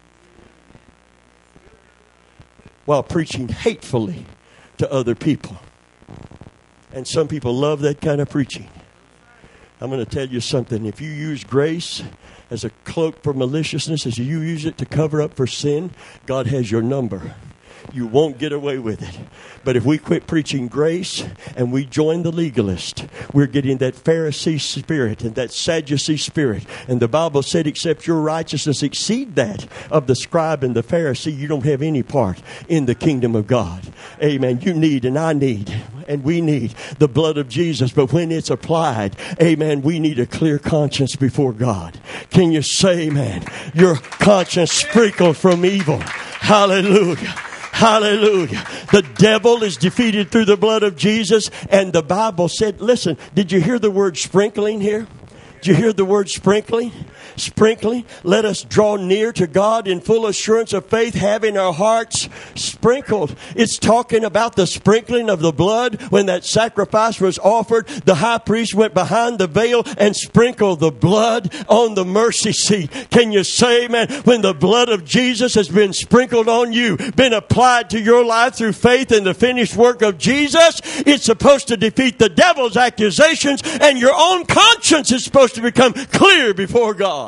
while preaching hatefully to other people. And some people love that kind of preaching. I'm going to tell you something. If you use grace as a cloak for maliciousness, as you use it to cover up for sin, God has your number. You won't get away with it. But if we quit preaching grace and we join the legalist, we're getting that Pharisee spirit and that Sadducee spirit. And the Bible said, except your righteousness exceed that of the scribe and the Pharisee, you don't have any part in the kingdom of God. Amen. You need and I need and we need the blood of Jesus. But when it's applied, amen, we need a clear conscience before God. Can you say, amen, your conscience sprinkled from evil? Hallelujah. Hallelujah. The devil is defeated through the blood of Jesus. And the Bible said, listen, did you hear the word sprinkling here? Did you hear the word sprinkling? Sprinkling. Let us draw near to God in full assurance of faith, having our hearts sprinkled. It's talking about the sprinkling of the blood. When that sacrifice was offered, the high priest went behind the veil and sprinkled the blood on the mercy seat. Can you say, man, when the blood of Jesus has been sprinkled on you, been applied to your life through faith in the finished work of Jesus, it's supposed to defeat the devil's accusations, and your own conscience is supposed to become clear before God.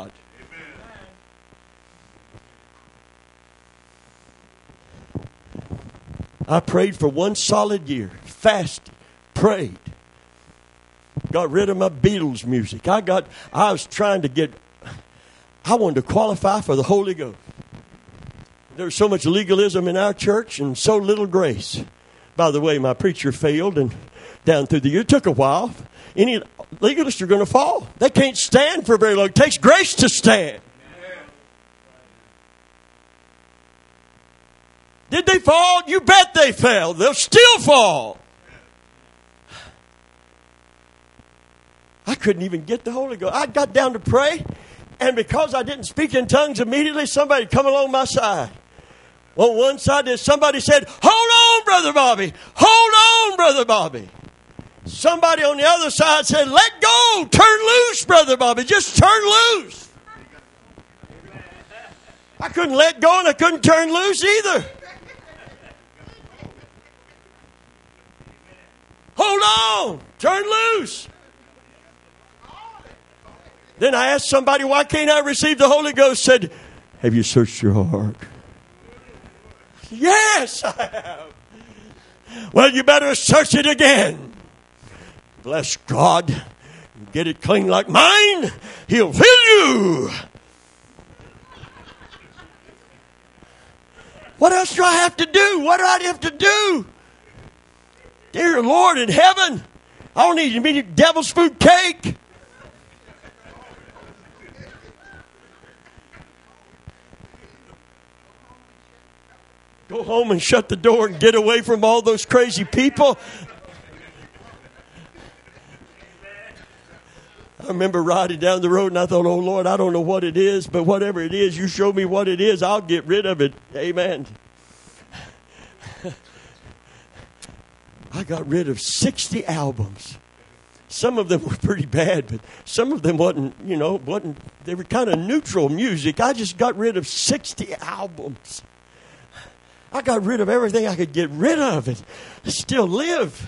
I prayed for 1 solid year. Fasted. Prayed. Got rid of my Beatles music. I wanted to qualify for the Holy Ghost. There's so much legalism in our church and so little grace. By the way, my preacher failed, and down through the year, it took a while. Any legalists are going to fall. They can't stand for very long. It takes grace to stand. Did they fall? You bet they fell. They'll still fall. I couldn't even get the Holy Ghost. I got down to pray, and because I didn't speak in tongues immediately, somebody come along my side. On one side, somebody said, "Hold on, Brother Bobby. Hold on, Brother Bobby." Somebody on the other side said, "Let go. Turn loose, Brother Bobby. Just turn loose." I couldn't let go, and I couldn't turn loose either. Hold on. Turn loose. Then I asked somebody, "Why can't I receive the Holy Ghost?" Said, "Have you searched your heart?" "Yes, I have." "Well, you better search it again." Bless God. Get it clean like mine. He'll fill you. What else do I have to do? What do I have to do? Dear Lord in heaven, I don't need to be devil's food cake. Go home and shut the door and get away from all those crazy people. I remember riding down the road and I thought, "Oh Lord, I don't know what it is, but whatever it is, you show me what it is, I'll get rid of it." Amen. I got rid of 60 albums. Some of them were pretty bad, but some of them wasn't, they were kind of neutral music. I just got rid of 60 albums. I got rid of everything I could get rid of and still live.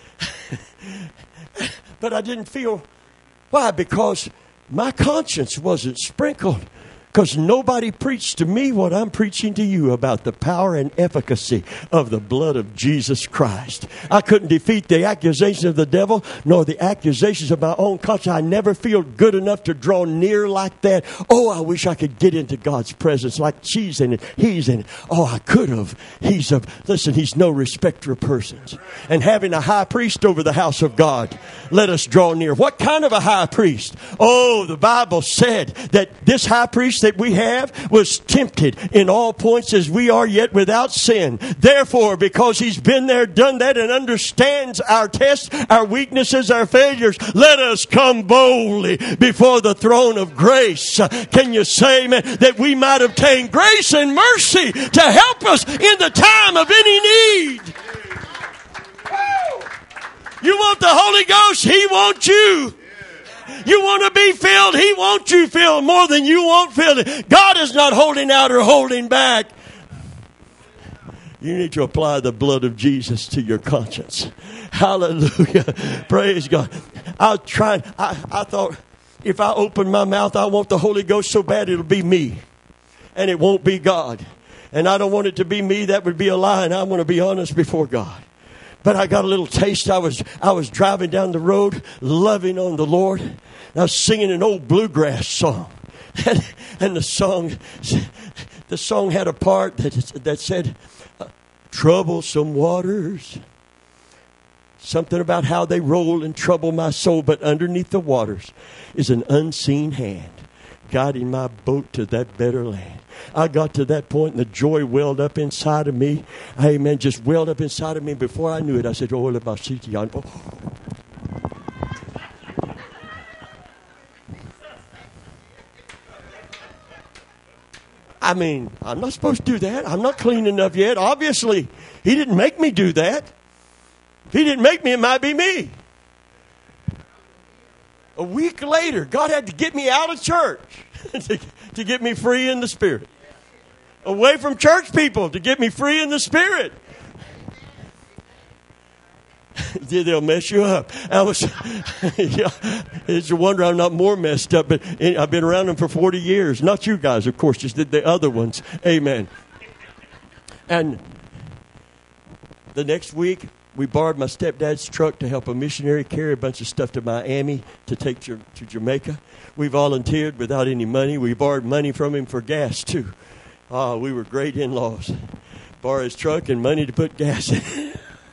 But I didn't feel, why? Because my conscience wasn't sprinkled. Because nobody preached to me what I'm preaching to you about the power and efficacy of the blood of Jesus Christ. I couldn't defeat the accusations of the devil, nor the accusations of my own conscience. I never feel good enough to draw near like that. Oh, I wish I could get into God's presence like she's in it, he's in it. Oh, I could have. Listen, he's no respecter of persons. And having a high priest over the house of God, let us draw near. What kind of a high priest? Oh, the Bible said that this high priest that we have, was tempted in all points as we are, yet without sin. Therefore, because He's been there, done that, and understands our tests, our weaknesses, our failures, let us come boldly before the throne of grace. Can you say, amen, that we might obtain grace and mercy to help us in the time of any need? You want the Holy Ghost? He wants you. You want to be filled? He wants you filled more than you want filled. God is not holding out or holding back. You need to apply the blood of Jesus to your conscience. Hallelujah. Praise God. I thought if I open my mouth, I want the Holy Ghost so bad it'll be me. And it won't be God. And I don't want it to be me. That would be a lie. And I want to be honest before God. But I got a little taste. I was driving down the road, loving on the Lord. And I was singing an old bluegrass song. And the song had a part that said, troublesome waters. Something about how they roll and trouble my soul. But underneath the waters is an unseen hand guiding my boat to that better land. I got to that point and the joy welled up inside of me. Amen. Just welled up inside of me. Before I knew it, I said, oh, I mean, I'm not supposed to do that. I'm not clean enough yet. Obviously, He didn't make me do that. If He didn't make me, it might be me. A week later, God had to get me out of church to get me free in the Spirit. Away from church people to get me free in the Spirit. They'll mess you up. It's a wonder I'm not more messed up, but I've been around them for 40 years. Not you guys, of course, just the other ones. Amen. And the next week, we borrowed my stepdad's truck to help a missionary carry a bunch of stuff to Miami to take to Jamaica. We volunteered without any money. We borrowed money from him for gas, too. We were great in-laws. Borrow his truck and money to put gas in.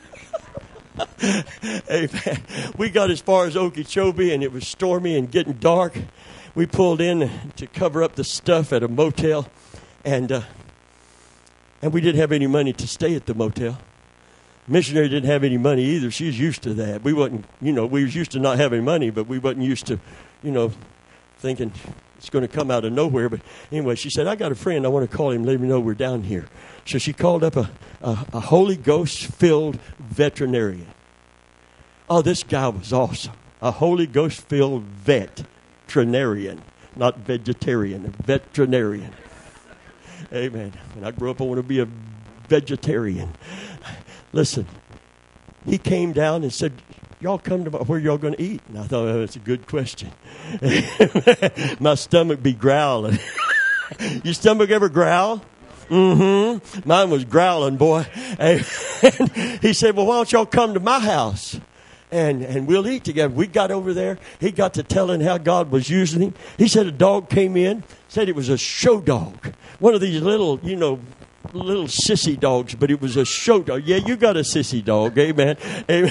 Amen. We got as far as Okeechobee, and it was stormy and getting dark. We pulled in to cover up the stuff at a motel, and we didn't have any money to stay at the motel. Missionary didn't have any money either. She's used to that. We wasn't, we was used to not having money, but we wasn't used to, thinking it's going to come out of nowhere. But anyway, she said, I got a friend. I want to call him, let him know we're down here. So she called up a Holy Ghost-filled veterinarian. Oh, this guy was awesome. A Holy Ghost-filled veterinarian, not vegetarian, a veterinarian. Amen. When I grew up, I want to be a vegetarian. Listen, he came down and said, y'all come to where y'all going to eat? And I thought, oh, that's a good question. My stomach be growling. Your stomach ever growl? Mm-hmm. Mine was growling, boy. And he said, well, why don't y'all come to my house? And we'll eat together. We got over there. He got to telling how God was using him. He said a dog came in, said it was a show dog. One of these little sissy dogs, but it was a show dog. Yeah, you got a sissy dog. Amen. Amen.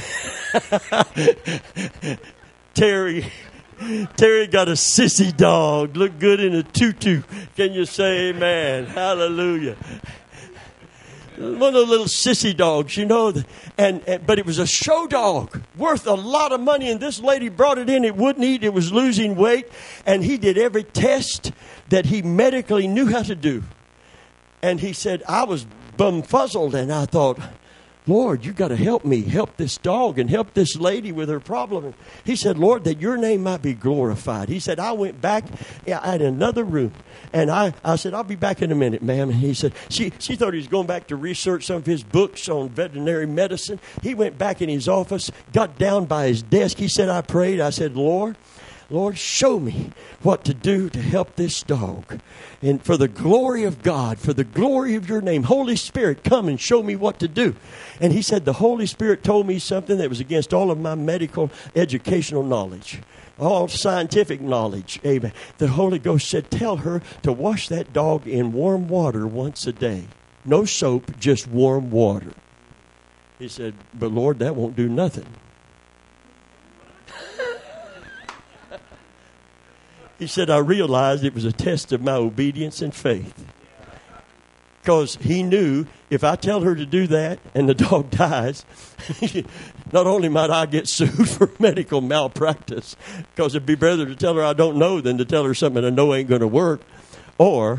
Terry got a sissy dog. Looked good in a tutu. Can you say amen? Hallelujah. One of the little sissy dogs, but it was a show dog worth a lot of money. And this lady brought it in. It wouldn't eat. It was losing weight. And he did every test that he medically knew how to do. And he said, I was bumfuzzled. And I thought, Lord, you got to help me, help this dog and help this lady with her problem. He said, Lord, that your name might be glorified. He said, I went back at another room. And I said, I'll be back in a minute, ma'am. And he said, she thought he was going back to research some of his books on veterinary medicine. He went back in his office, got down by his desk. He said, I prayed. I said, Lord, show me what to do to help this dog. And for the glory of God, for the glory of your name, Holy Spirit, come and show me what to do. And he said, the Holy Spirit told me something that was against all of my medical educational knowledge, all scientific knowledge. Amen. The Holy Ghost said, tell her to wash that dog in warm water once a day. No soap, just warm water. He said, but Lord, that won't do nothing. He said, I realized it was a test of my obedience and faith. Because he knew if I tell her to do that and the dog dies, not only might I get sued for medical malpractice, because it'd be better to tell her I don't know than to tell her something I know ain't going to work, or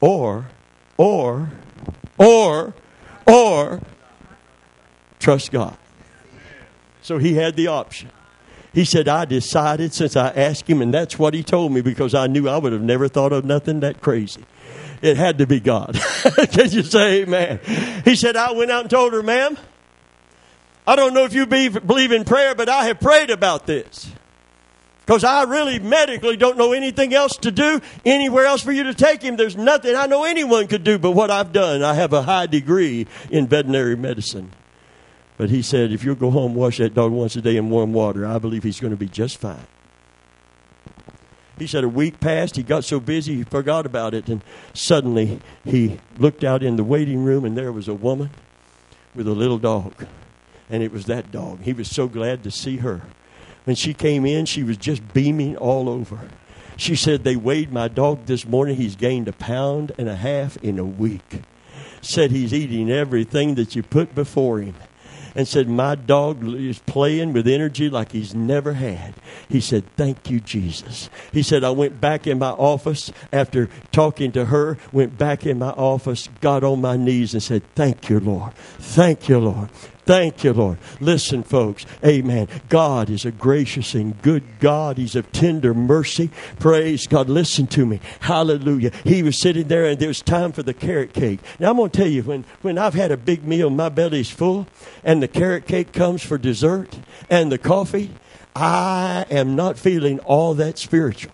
trust God. So he had the option. He said, I decided since I asked him, and that's what he told me, because I knew I would have never thought of nothing that crazy. It had to be God. Can you say amen? He said, I went out and told her, ma'am, I don't know if you believe in prayer, but I have prayed about this. Because I really medically don't know anything else to do, anywhere else for you to take him. There's nothing I know anyone could do but what I've done. I have a high degree in veterinary medicine. But he said, if you'll go home, wash that dog once a day in warm water, I believe he's going to be just fine. He said a week passed. He got so busy he forgot about it. And suddenly he looked out in the waiting room, and there was a woman with a little dog. And it was that dog. He was so glad to see her. When she came in, she was just beaming all over. She said, they weighed my dog this morning. He's gained 1.5 pounds in a week. Said he's eating everything that you put before him. And said, my dog is playing with energy like he's never had. He said, thank you, Jesus. He said, I went back in my office after talking to her, went back in my office, got on my knees and said, thank you, Lord. Thank you, Lord. Thank you, Lord. Listen, folks. Amen. God is a gracious and good God. He's of tender mercy. Praise God. Listen to me. Hallelujah. He was sitting there, and there was time for the carrot cake. Now, I'm going to tell you, when I've had a big meal, my belly's full, and the carrot cake comes for dessert, and the coffee, I am not feeling all that spiritual.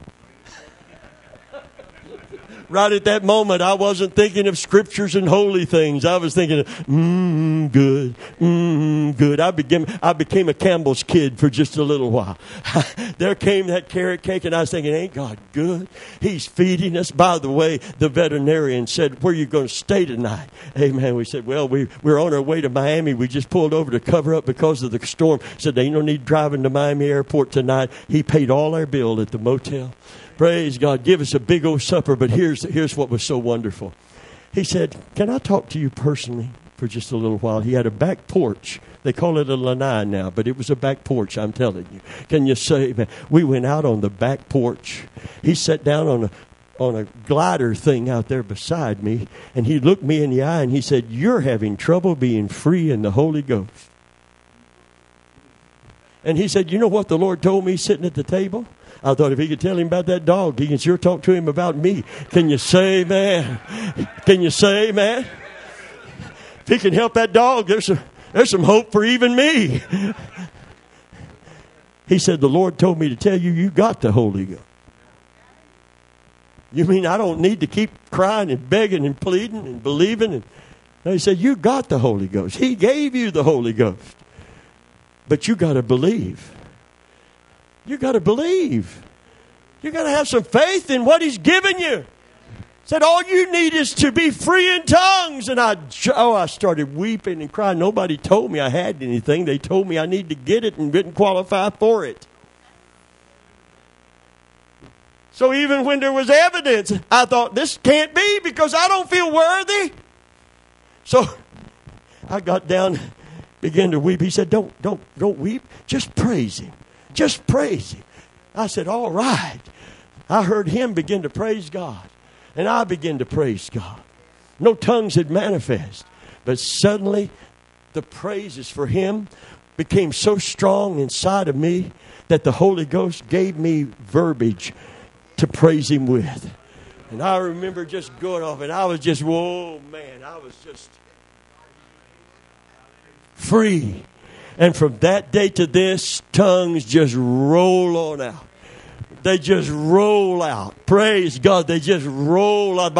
Right at that moment, I wasn't thinking of scriptures and holy things. I was thinking, good, good. I became a Campbell's kid for just a little while. There came that carrot cake, and I was thinking, ain't God good? He's feeding us. By the way, the veterinarian said, where are you going to stay tonight? Amen. We said, well, we're on our way to Miami. We just pulled over to cover up because of the storm. Said, there ain't no need driving to Miami Airport tonight. He paid all our bill at the motel. Praise God. Give us a big old supper. But here's what was so wonderful. He said, can I talk to you personally for just a little while? He had a back porch. They call it a lanai now, but it was a back porch, I'm telling you. Can you say, man, we went out on the back porch. He sat down on a glider thing out there beside me, and he looked me in the eye, and he said, you're having trouble being free in the Holy Ghost. And he said, you know what the Lord told me sitting at the table? I thought if he could tell him about that dog, he can sure talk to him about me. Can you say amen? Can you say amen? If he can help that dog, there's some hope for even me. He said, the Lord told me to tell you, you got the Holy Ghost. You mean I don't need to keep crying and begging and pleading and believing? And no, he said, you got the Holy Ghost. He gave you the Holy Ghost. But you got to believe. You got to believe. You got to have some faith in what he's given you. Said all you need is to be free in tongues. And I started weeping and crying. Nobody told me I had anything. They told me I need to get it and didn't qualify for it. So even when there was evidence, I thought this can't be because I don't feel worthy. So I got down, began to weep. He said, don't weep. Just praise him. Just praise him. I said, all right. I heard him begin to praise God. And I began to praise God. No tongues had manifest. But suddenly, the praises for him became so strong inside of me that the Holy Ghost gave me verbiage to praise him with. And I remember just going off, and I was just, whoa, man, I was just free. And from that day to this, tongues just roll on out. They just roll out. Praise God. They just roll out.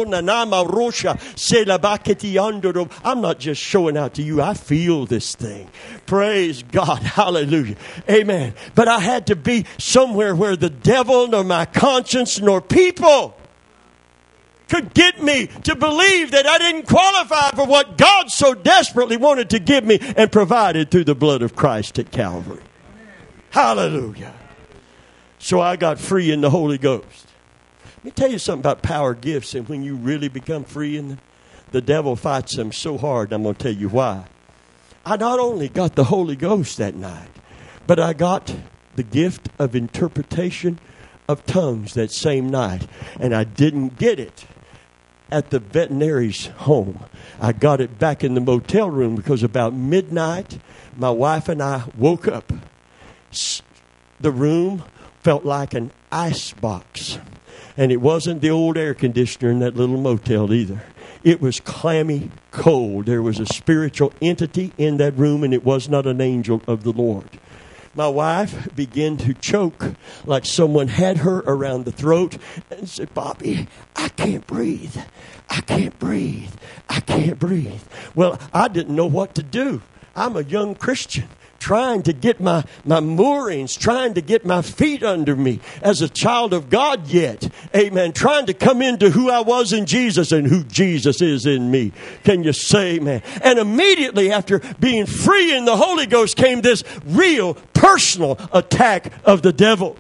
I'm not just showing out to you. I feel this thing. Praise God. Hallelujah. Amen. But I had to be somewhere where the devil, nor my conscience, nor people could get me to believe that I didn't qualify for what God so desperately wanted to give me and provided through the blood of Christ at Calvary. Hallelujah. So I got free in the Holy Ghost. Let me tell you something about power gifts, and when you really become free in them, the devil fights them so hard. I'm going to tell you why. I not only got the Holy Ghost that night, but I got the gift of interpretation of tongues that same night. And I didn't get it at the veterinary's home. I got it back in the motel room because about midnight, my wife and I woke up. The room felt like an ice box. And it wasn't the old air conditioner in that little motel either. It was clammy cold. There was a spiritual entity in that room, and it was not an angel of the Lord. My wife began to choke like someone had her around the throat and said, "Bobby, I can't breathe. I can't breathe. I can't breathe." Well, I didn't know what to do. I'm a young Christian, trying to get my moorings, trying to get my feet under me as a child of God yet. Amen. Trying to come into who I was in Jesus and who Jesus is in me. Can you say amen? And immediately after being free in the Holy Ghost came this real personal attack of the devil.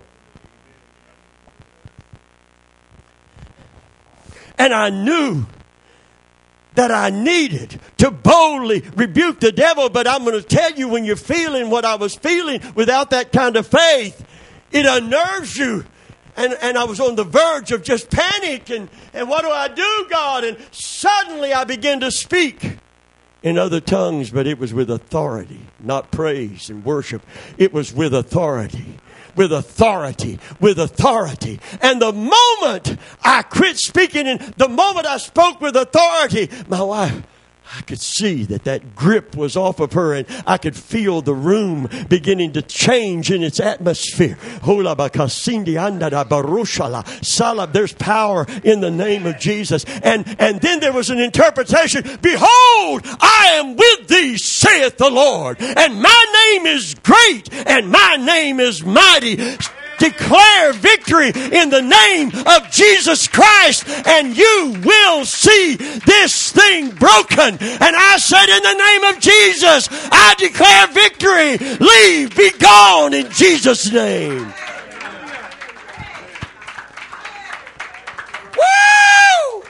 And I knew that I needed to boldly rebuke the devil. But I'm going to tell you, when you're feeling what I was feeling without that kind of faith, it unnerves you. And I was on the verge of just panic. And what do I do, God? And suddenly I began to speak in other tongues, but it was with authority, not praise and worship. It was with authority. With authority, with authority. And the moment I quit speaking and the moment I spoke with authority, my wife, I could see that grip was off of her, and I could feel the room beginning to change in its atmosphere. There's power in the name of Jesus. And then there was an interpretation. "Behold, I am with thee, saith the Lord, and my name is great, and my name is mighty." Declare victory in the name of Jesus Christ, and you will see this thing broken. And I said, in the name of Jesus, I declare victory. Leave, be gone in Jesus' name. Woo!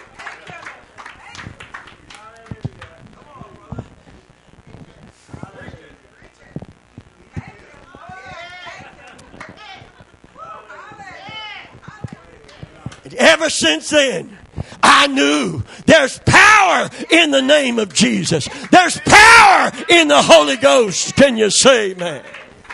Ever since then, I knew there's power in the name of Jesus. There's power in the Holy Ghost. Can you say amen?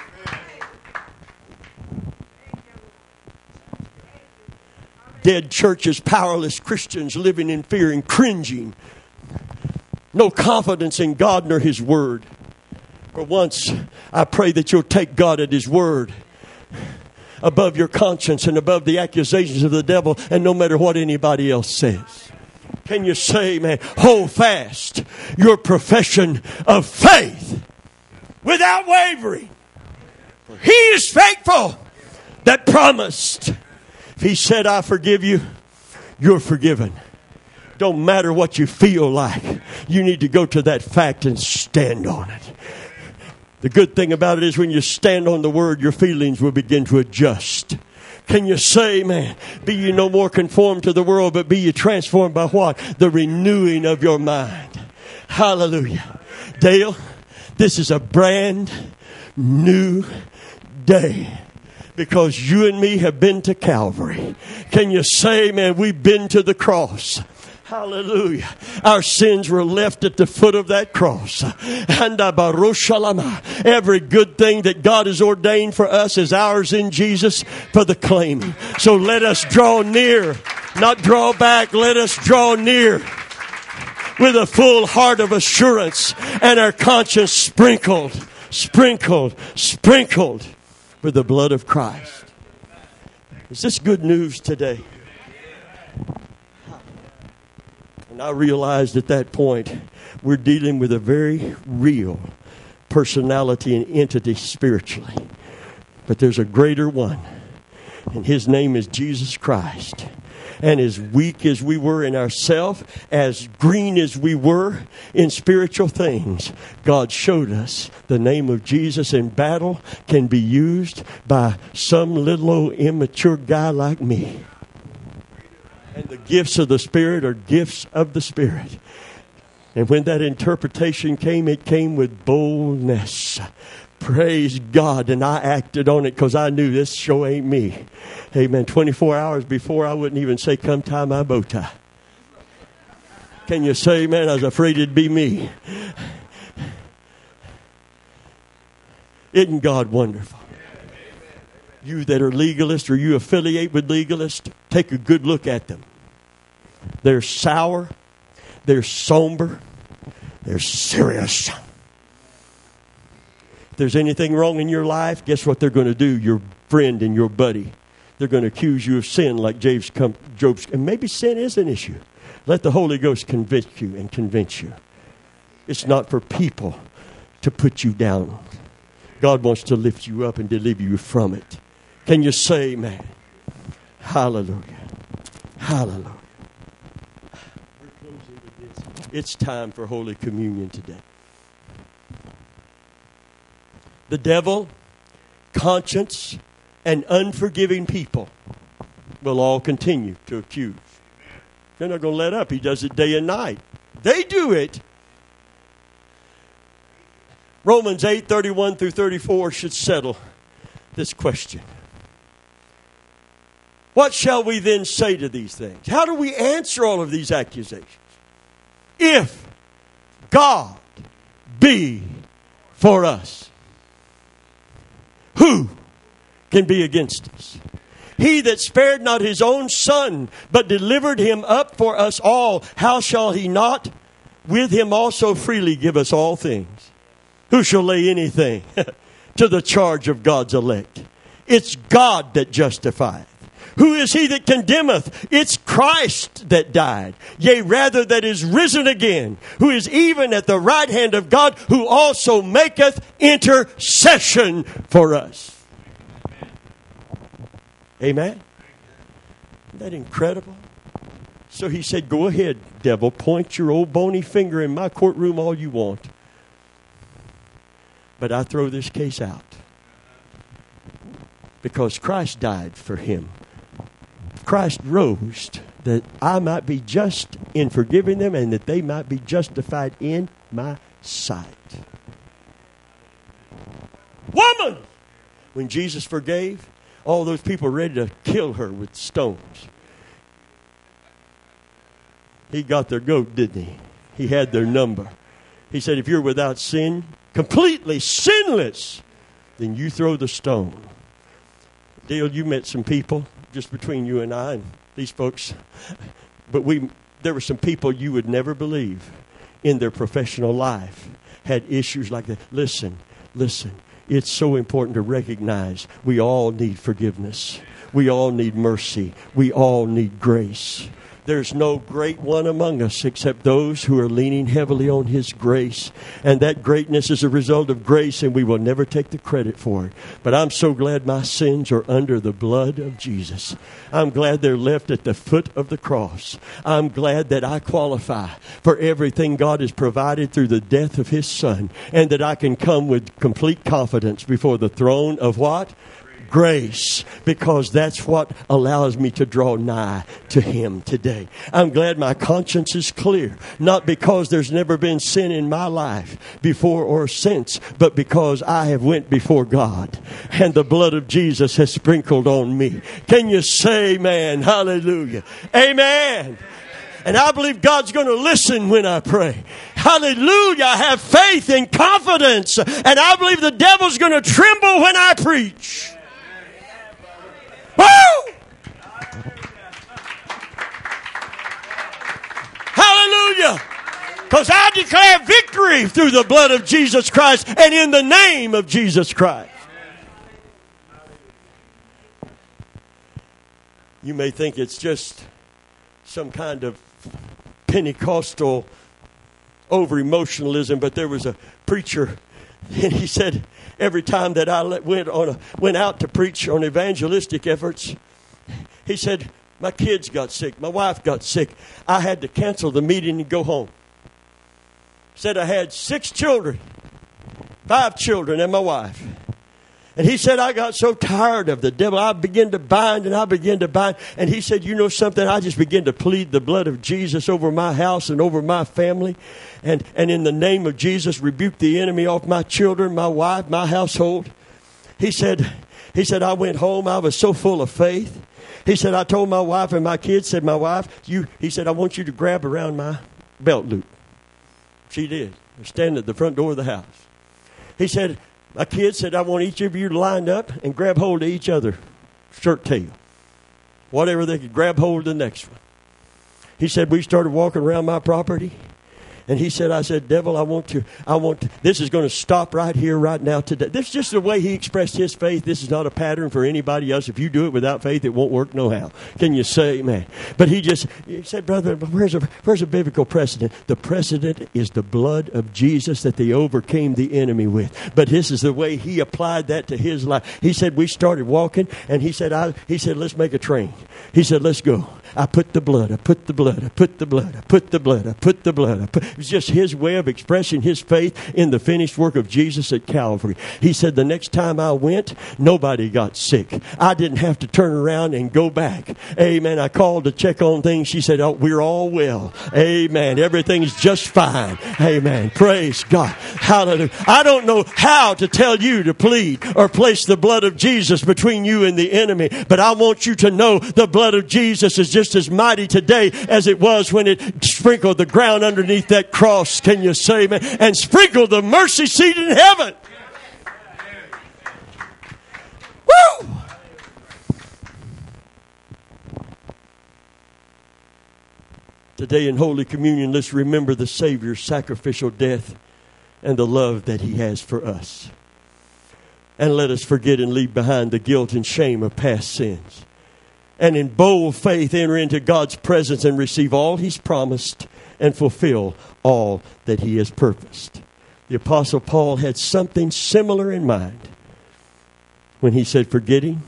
Dead churches, powerless Christians living in fear and cringing. No confidence in God nor His Word. For once, I pray that you'll take God at His Word above your conscience and above the accusations of the devil, and no matter what anybody else says. Can you say, man, hold fast your profession of faith without wavering? For He is faithful that promised. If He said, I forgive you, you're forgiven. Don't matter what you feel like. You need to go to that fact and stand on it. The good thing about it is when you stand on the Word, your feelings will begin to adjust. Can you say, man, be ye no more conformed to the world, but be ye transformed by what? The renewing of your mind. Hallelujah. Dale, this is a brand new day, because you and me have been to Calvary. Can you say, man, we've been to the cross. Hallelujah. Our sins were left at the foot of that cross. And every good thing that God has ordained for us is ours in Jesus for the claiming. So let us draw near, not draw back. Let us draw near with a full heart of assurance and our conscience sprinkled with the blood of Christ. Is this good news today? And I realized at that point we're dealing with a very real personality and entity spiritually. But there's a greater one, and His name is Jesus Christ. And as weak as we were in ourselves, as green as we were in spiritual things, God showed us the name of Jesus in battle can be used by some little old immature guy like me. And the gifts of the Spirit are gifts of the Spirit. And when that interpretation came, it came with boldness. Praise God. And I acted on it because I knew this show ain't me. Amen. 24 hours before, I wouldn't even say, come tie my bow tie. Can you say, man, I was afraid it'd be me. Isn't God wonderful? You that are legalists or you affiliate with legalists, take a good look at them. They're sour. They're somber. They're serious. If there's anything wrong in your life, guess what they're going to do? Your friend and your buddy. They're going to accuse you of sin like Job's. And maybe sin is an issue. Let the Holy Ghost convict you and convince you. It's not for people to put you down. God wants to lift you up and deliver you from it. Can you say amen? Hallelujah. Hallelujah. We're closing with this. It's time for Holy Communion today. The devil, conscience, and unforgiving people will all continue to accuse. They're not going to let up. He does it day and night. They do it. Romans 8:31 through 34 should settle this question. What shall we then say to these things? How do we answer all of these accusations? If God be for us, who can be against us? He that spared not his own Son, but delivered him up for us all, how shall he not with him also freely give us all things? Who shall lay anything to the charge of God's elect? It's God that justifieth. Who is he that condemneth? It's Christ that died, yea, rather that is risen again, who is even at the right hand of God, who also maketh intercession for us. Amen? Isn't that incredible? So he said, go ahead, devil, point your old bony finger in my courtroom all you want. But I throw this case out. Because Christ died for him. Christ rose that I might be just in forgiving them and that they might be justified in my sight. Woman! When Jesus forgave, all those people were ready to kill her with stones. He got their goat, didn't he? He had their number. He said, if you're without sin, completely sinless, then you throw the stone. Dale, you met some people, just between you and I and these folks. But there were some people you would never believe in their professional life had issues like that. Listen. It's so important to recognize we all need forgiveness. We all need mercy. We all need grace. There's no great one among us except those who are leaning heavily on His grace. And that greatness is a result of grace, and we will never take the credit for it. But I'm so glad my sins are under the blood of Jesus. I'm glad they're left at the foot of the cross. I'm glad that I qualify for everything God has provided through the death of His Son, and that I can come with complete confidence before the throne of what? Grace, because that's what allows me to draw nigh to Him today. I'm glad my conscience is clear, not because there's never been sin in my life before or since, but because I have went before God and the blood of Jesus has sprinkled on me. Can you say amen? Hallelujah. Amen. And I believe God's going to listen when I pray. Hallelujah. I have faith and confidence, and I believe the devil's going to tremble when I preach. Woo! Hallelujah. Because I declare victory through the blood of Jesus Christ and in the name of Jesus Christ. You may think it's just some kind of Pentecostal over-emotionalism, but there was a preacher, and he said, every time that I went out to preach on evangelistic efforts, he said, My kids got sick. My wife got sick. I had to cancel the meeting and go home. Said I had 6 children, 5 children and my wife. And he said, I got so tired of the devil. I began to bind and I began to bind. And he said, you know something? I just began to plead the blood of Jesus over my house and over my family. And in the name of Jesus, rebuke the enemy off my children, my wife, my household. He said, I went home. I was so full of faith. He said, I told my wife and my kids, said, my wife, he said, I want you to grab around my belt loop. She did. They're standing at the front door of the house. He said, my kids said, I want each of you to line up and grab hold of each other, shirt tail. Whatever they could grab hold of the next one. He said, we started walking around my property. And he said, I said, devil, I want to, this is going to stop right here, right now, today. This is just the way he expressed his faith. This is not a pattern for anybody else. If you do it without faith, it won't work no how. Can you say amen? But he said, brother, where's a biblical precedent? The precedent is the blood of Jesus that they overcame the enemy with. But this is the way he applied that to his life. He said, we started walking, and he said, let's make a train. He said, let's go. I put the blood, I put the blood, I put the blood, I put the blood, I put the blood. It was just his way of expressing his faith in the finished work of Jesus at Calvary. He said, the next time I went, nobody got sick. I didn't have to turn around and go back. Amen. I called to check on things. She said, oh, we're all well. Amen. Everything's just fine. Amen. Praise God. Hallelujah. I don't know how to tell you to plead or place the blood of Jesus between you and the enemy, but I want you to know the blood of Jesus is just as mighty today as it was when it sprinkled the ground underneath that cross. Can you say amen? And sprinkled the mercy seat in heaven. Woo! Today in Holy Communion, let's remember the Savior's sacrificial death and the love that he has for us. And let us forget and leave behind the guilt and shame of past sins. And in bold faith enter into God's presence and receive all he's promised and fulfill all that he has purposed. The Apostle Paul had something similar in mind when he said, forgetting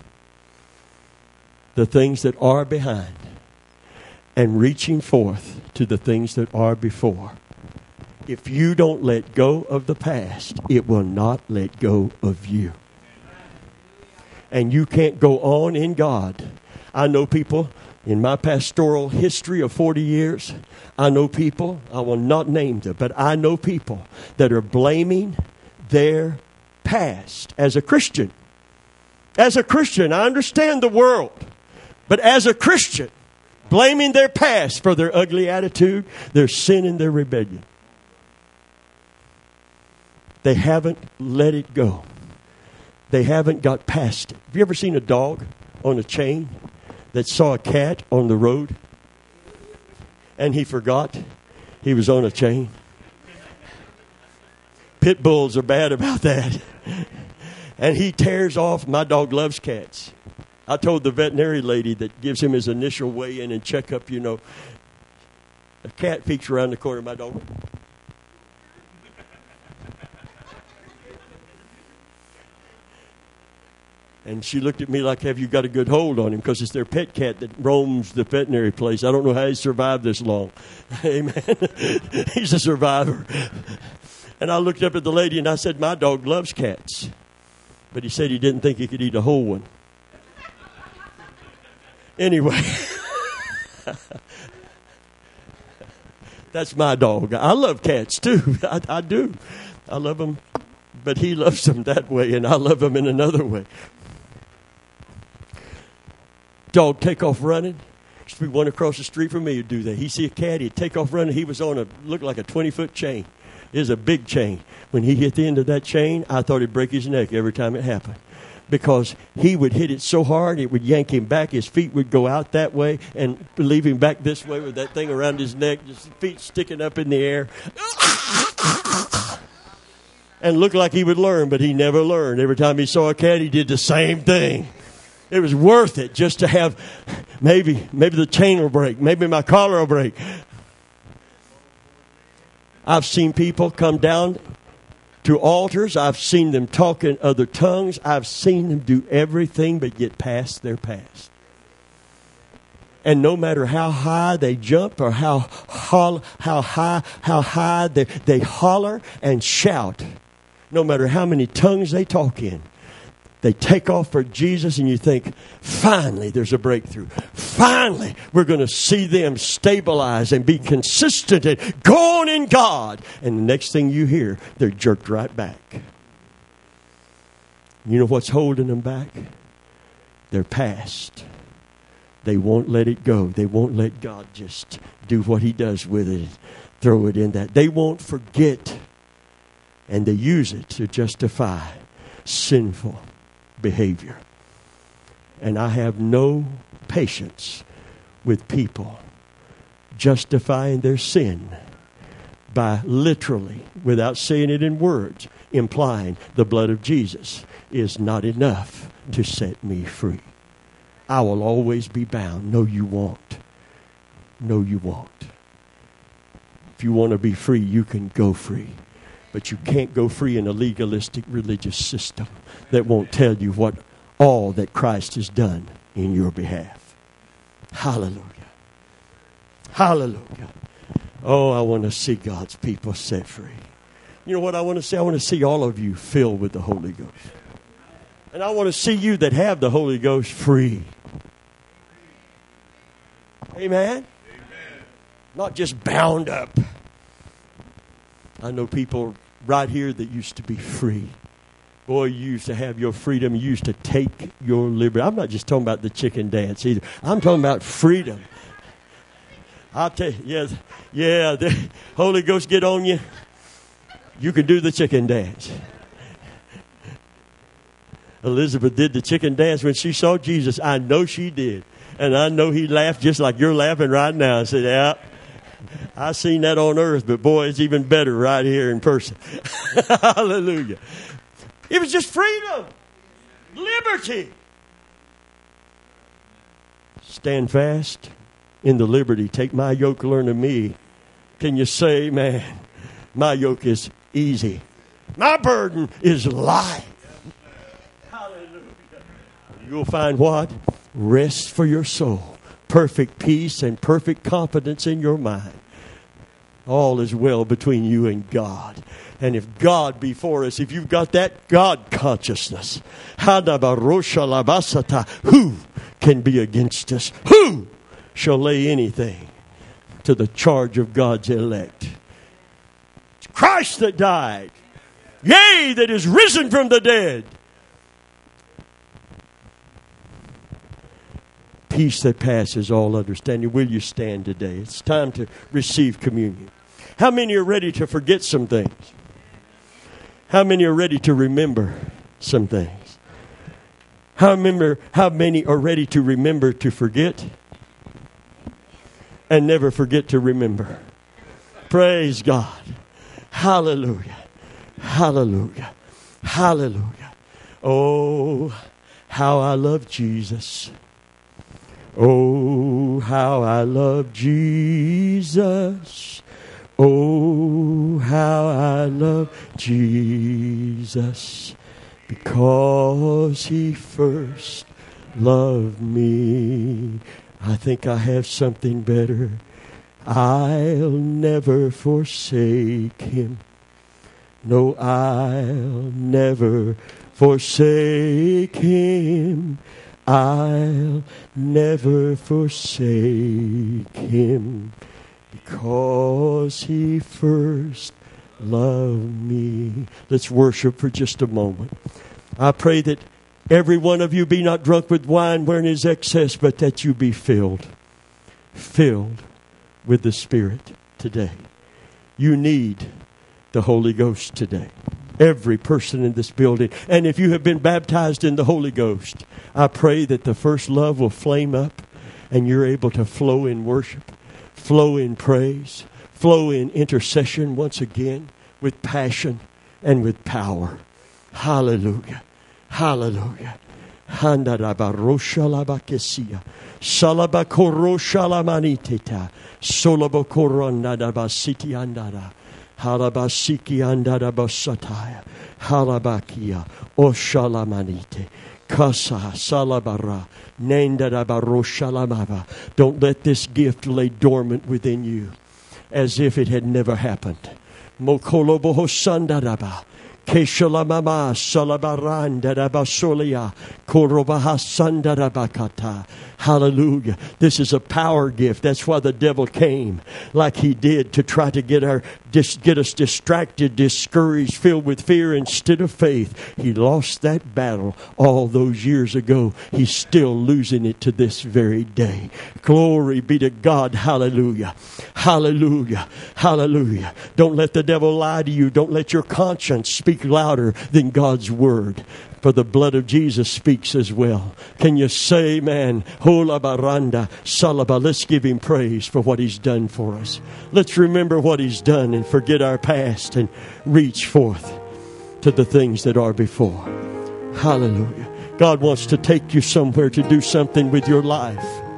the things that are behind and reaching forth to the things that are before. If you don't let go of the past, it will not let go of you. And you can't go on in God. I know people in my pastoral history of 40 years, I know people, I will not name them, but I know people that are blaming their past as a Christian. As a Christian, I understand the world, but as a Christian, blaming their past for their ugly attitude, their sin, and their rebellion. They haven't let it go. They haven't got past it. Have you ever seen a dog on a chain that saw a cat on the road and he forgot he was on a chain? Pit bulls are bad about that. And he tears off. My dog loves cats. I told the veterinary lady that gives him his initial weigh-in and checkup, a cat peeks around the corner of my dog. And she looked at me like, have you got a good hold on him? Because it's their pet cat that roams the veterinary place. I don't know how he survived this long. Amen. He's a survivor. And I looked up at the lady and I said, my dog loves cats. But he said he didn't think he could eat a whole one. Anyway. That's my dog. I love cats too. I do. I love them. But he loves them that way and I love them in another way. Dog take off running. Used to be one across the street from me who'd do that. He'd see a cat, he'd take off running. He was on looked like a 20-foot chain. It was a big chain. When he hit the end of that chain, I thought he'd break his neck every time it happened. Because he would hit it so hard, it would yank him back. His feet would go out that way and leave him back this way with that thing around his neck, just feet sticking up in the air. And looked like he would learn, but he never learned. Every time he saw a cat, he did the same thing. It was worth it just to have, maybe the chain will break. Maybe my collar will break. I've seen people come down to altars. I've seen them talk in other tongues. I've seen them do everything but get past their past. And no matter how high they jump or how high they holler and shout, no matter how many tongues they talk in, they take off for Jesus, and you think, finally, there's a breakthrough. Finally, we're going to see them stabilize and be consistent and go on in God. And the next thing you hear, they're jerked right back. You know what's holding them back? Their past. They won't let it go. They won't let God just do what He does with it. Throw it in that. They won't forget. And they use it to justify sinful behavior. And I have no patience with people justifying their sin by literally, without saying it in words, implying the blood of Jesus is not enough to set me free. I will always be bound. No, you won't. No, you won't. If you want to be free, you can go free. But you can't go free in a legalistic religious system that won't tell you what all that Christ has done in your behalf. Hallelujah. Hallelujah. Oh, I want to see God's people set free. You know what I want to see? I want to see all of you filled with the Holy Ghost. And I want to see you that have the Holy Ghost free. Amen? Amen. Not just bound up. I know people right here that used to be free. Boy, you used to have your freedom. You used to take your liberty. I'm not just talking about the chicken dance either. I'm talking about freedom. I'll tell you, yeah, the Holy Ghost get on you. You can do the chicken dance. Elizabeth did the chicken dance when she saw Jesus. I know she did. And I know He laughed just like you're laughing right now. I said, yeah. I seen that on earth, but boy, it's even better right here in person. Hallelujah. It was just freedom. Liberty. Stand fast in the liberty. Take my yoke, learn of me. Can you say, man, my yoke is easy. My burden is light. Hallelujah. You'll find what? Rest for your soul. Perfect peace and perfect confidence in your mind. All is well between you and God. And if God be for us, if you've got that God consciousness, who can be against us? Who shall lay anything to the charge of God's elect? It's Christ that died, yea, that is risen from the dead. Peace that passes all understanding. Will you stand today? It's time to receive communion. How many are ready to forget some things? How many are ready to remember some things? How many are ready to remember to forget? And never forget to remember. Praise God. Hallelujah. Hallelujah. Hallelujah. Oh, how I love Jesus. Oh, how I love Jesus. Oh, how I love Jesus. Because He first loved me. I think I have something better. I'll never forsake Him. No, I'll never forsake Him. I'll never forsake Him, because He first loved me. Let's worship for just a moment. I pray that every one of you be not drunk with wine wherein is excess, but that you be filled with the Spirit today. You need the Holy Ghost today. Every person in this building. And if you have been baptized in the Holy Ghost, I pray that the first love will flame up and you're able to flow in worship, flow in praise, flow in intercession once again with passion and with power. Hallelujah. Hallelujah. Handarabaroshalabakesiya. Salabakorosalamaniteta. Solabakorondadabasiti andara. Halabasiki andarabasataya. Halabakia. Oshalamanite. Kasa salabara. Don't let this gift lay dormant within you as if it had never happened. Mokoloboho sandaraba. Keshalamama salabaranda rabasolia korobaha sandarabakata. Hallelujah. This is a power gift. That's why the devil came like he did, to try to get us distracted, discouraged, filled with fear instead of faith. He lost that battle all those years ago. He's still losing it to this very day. Glory be to God. Hallelujah. Hallelujah. Hallelujah. Don't let the devil lie to you. Don't let your conscience speak louder than God's word. For the blood of Jesus speaks as well. Can you say, man, Hola Baranda Salaba? Let's give him praise for what he's done for us. Let's remember what he's done and forget our past and reach forth to the things that are before. Hallelujah. God wants to take you somewhere to do something with your life.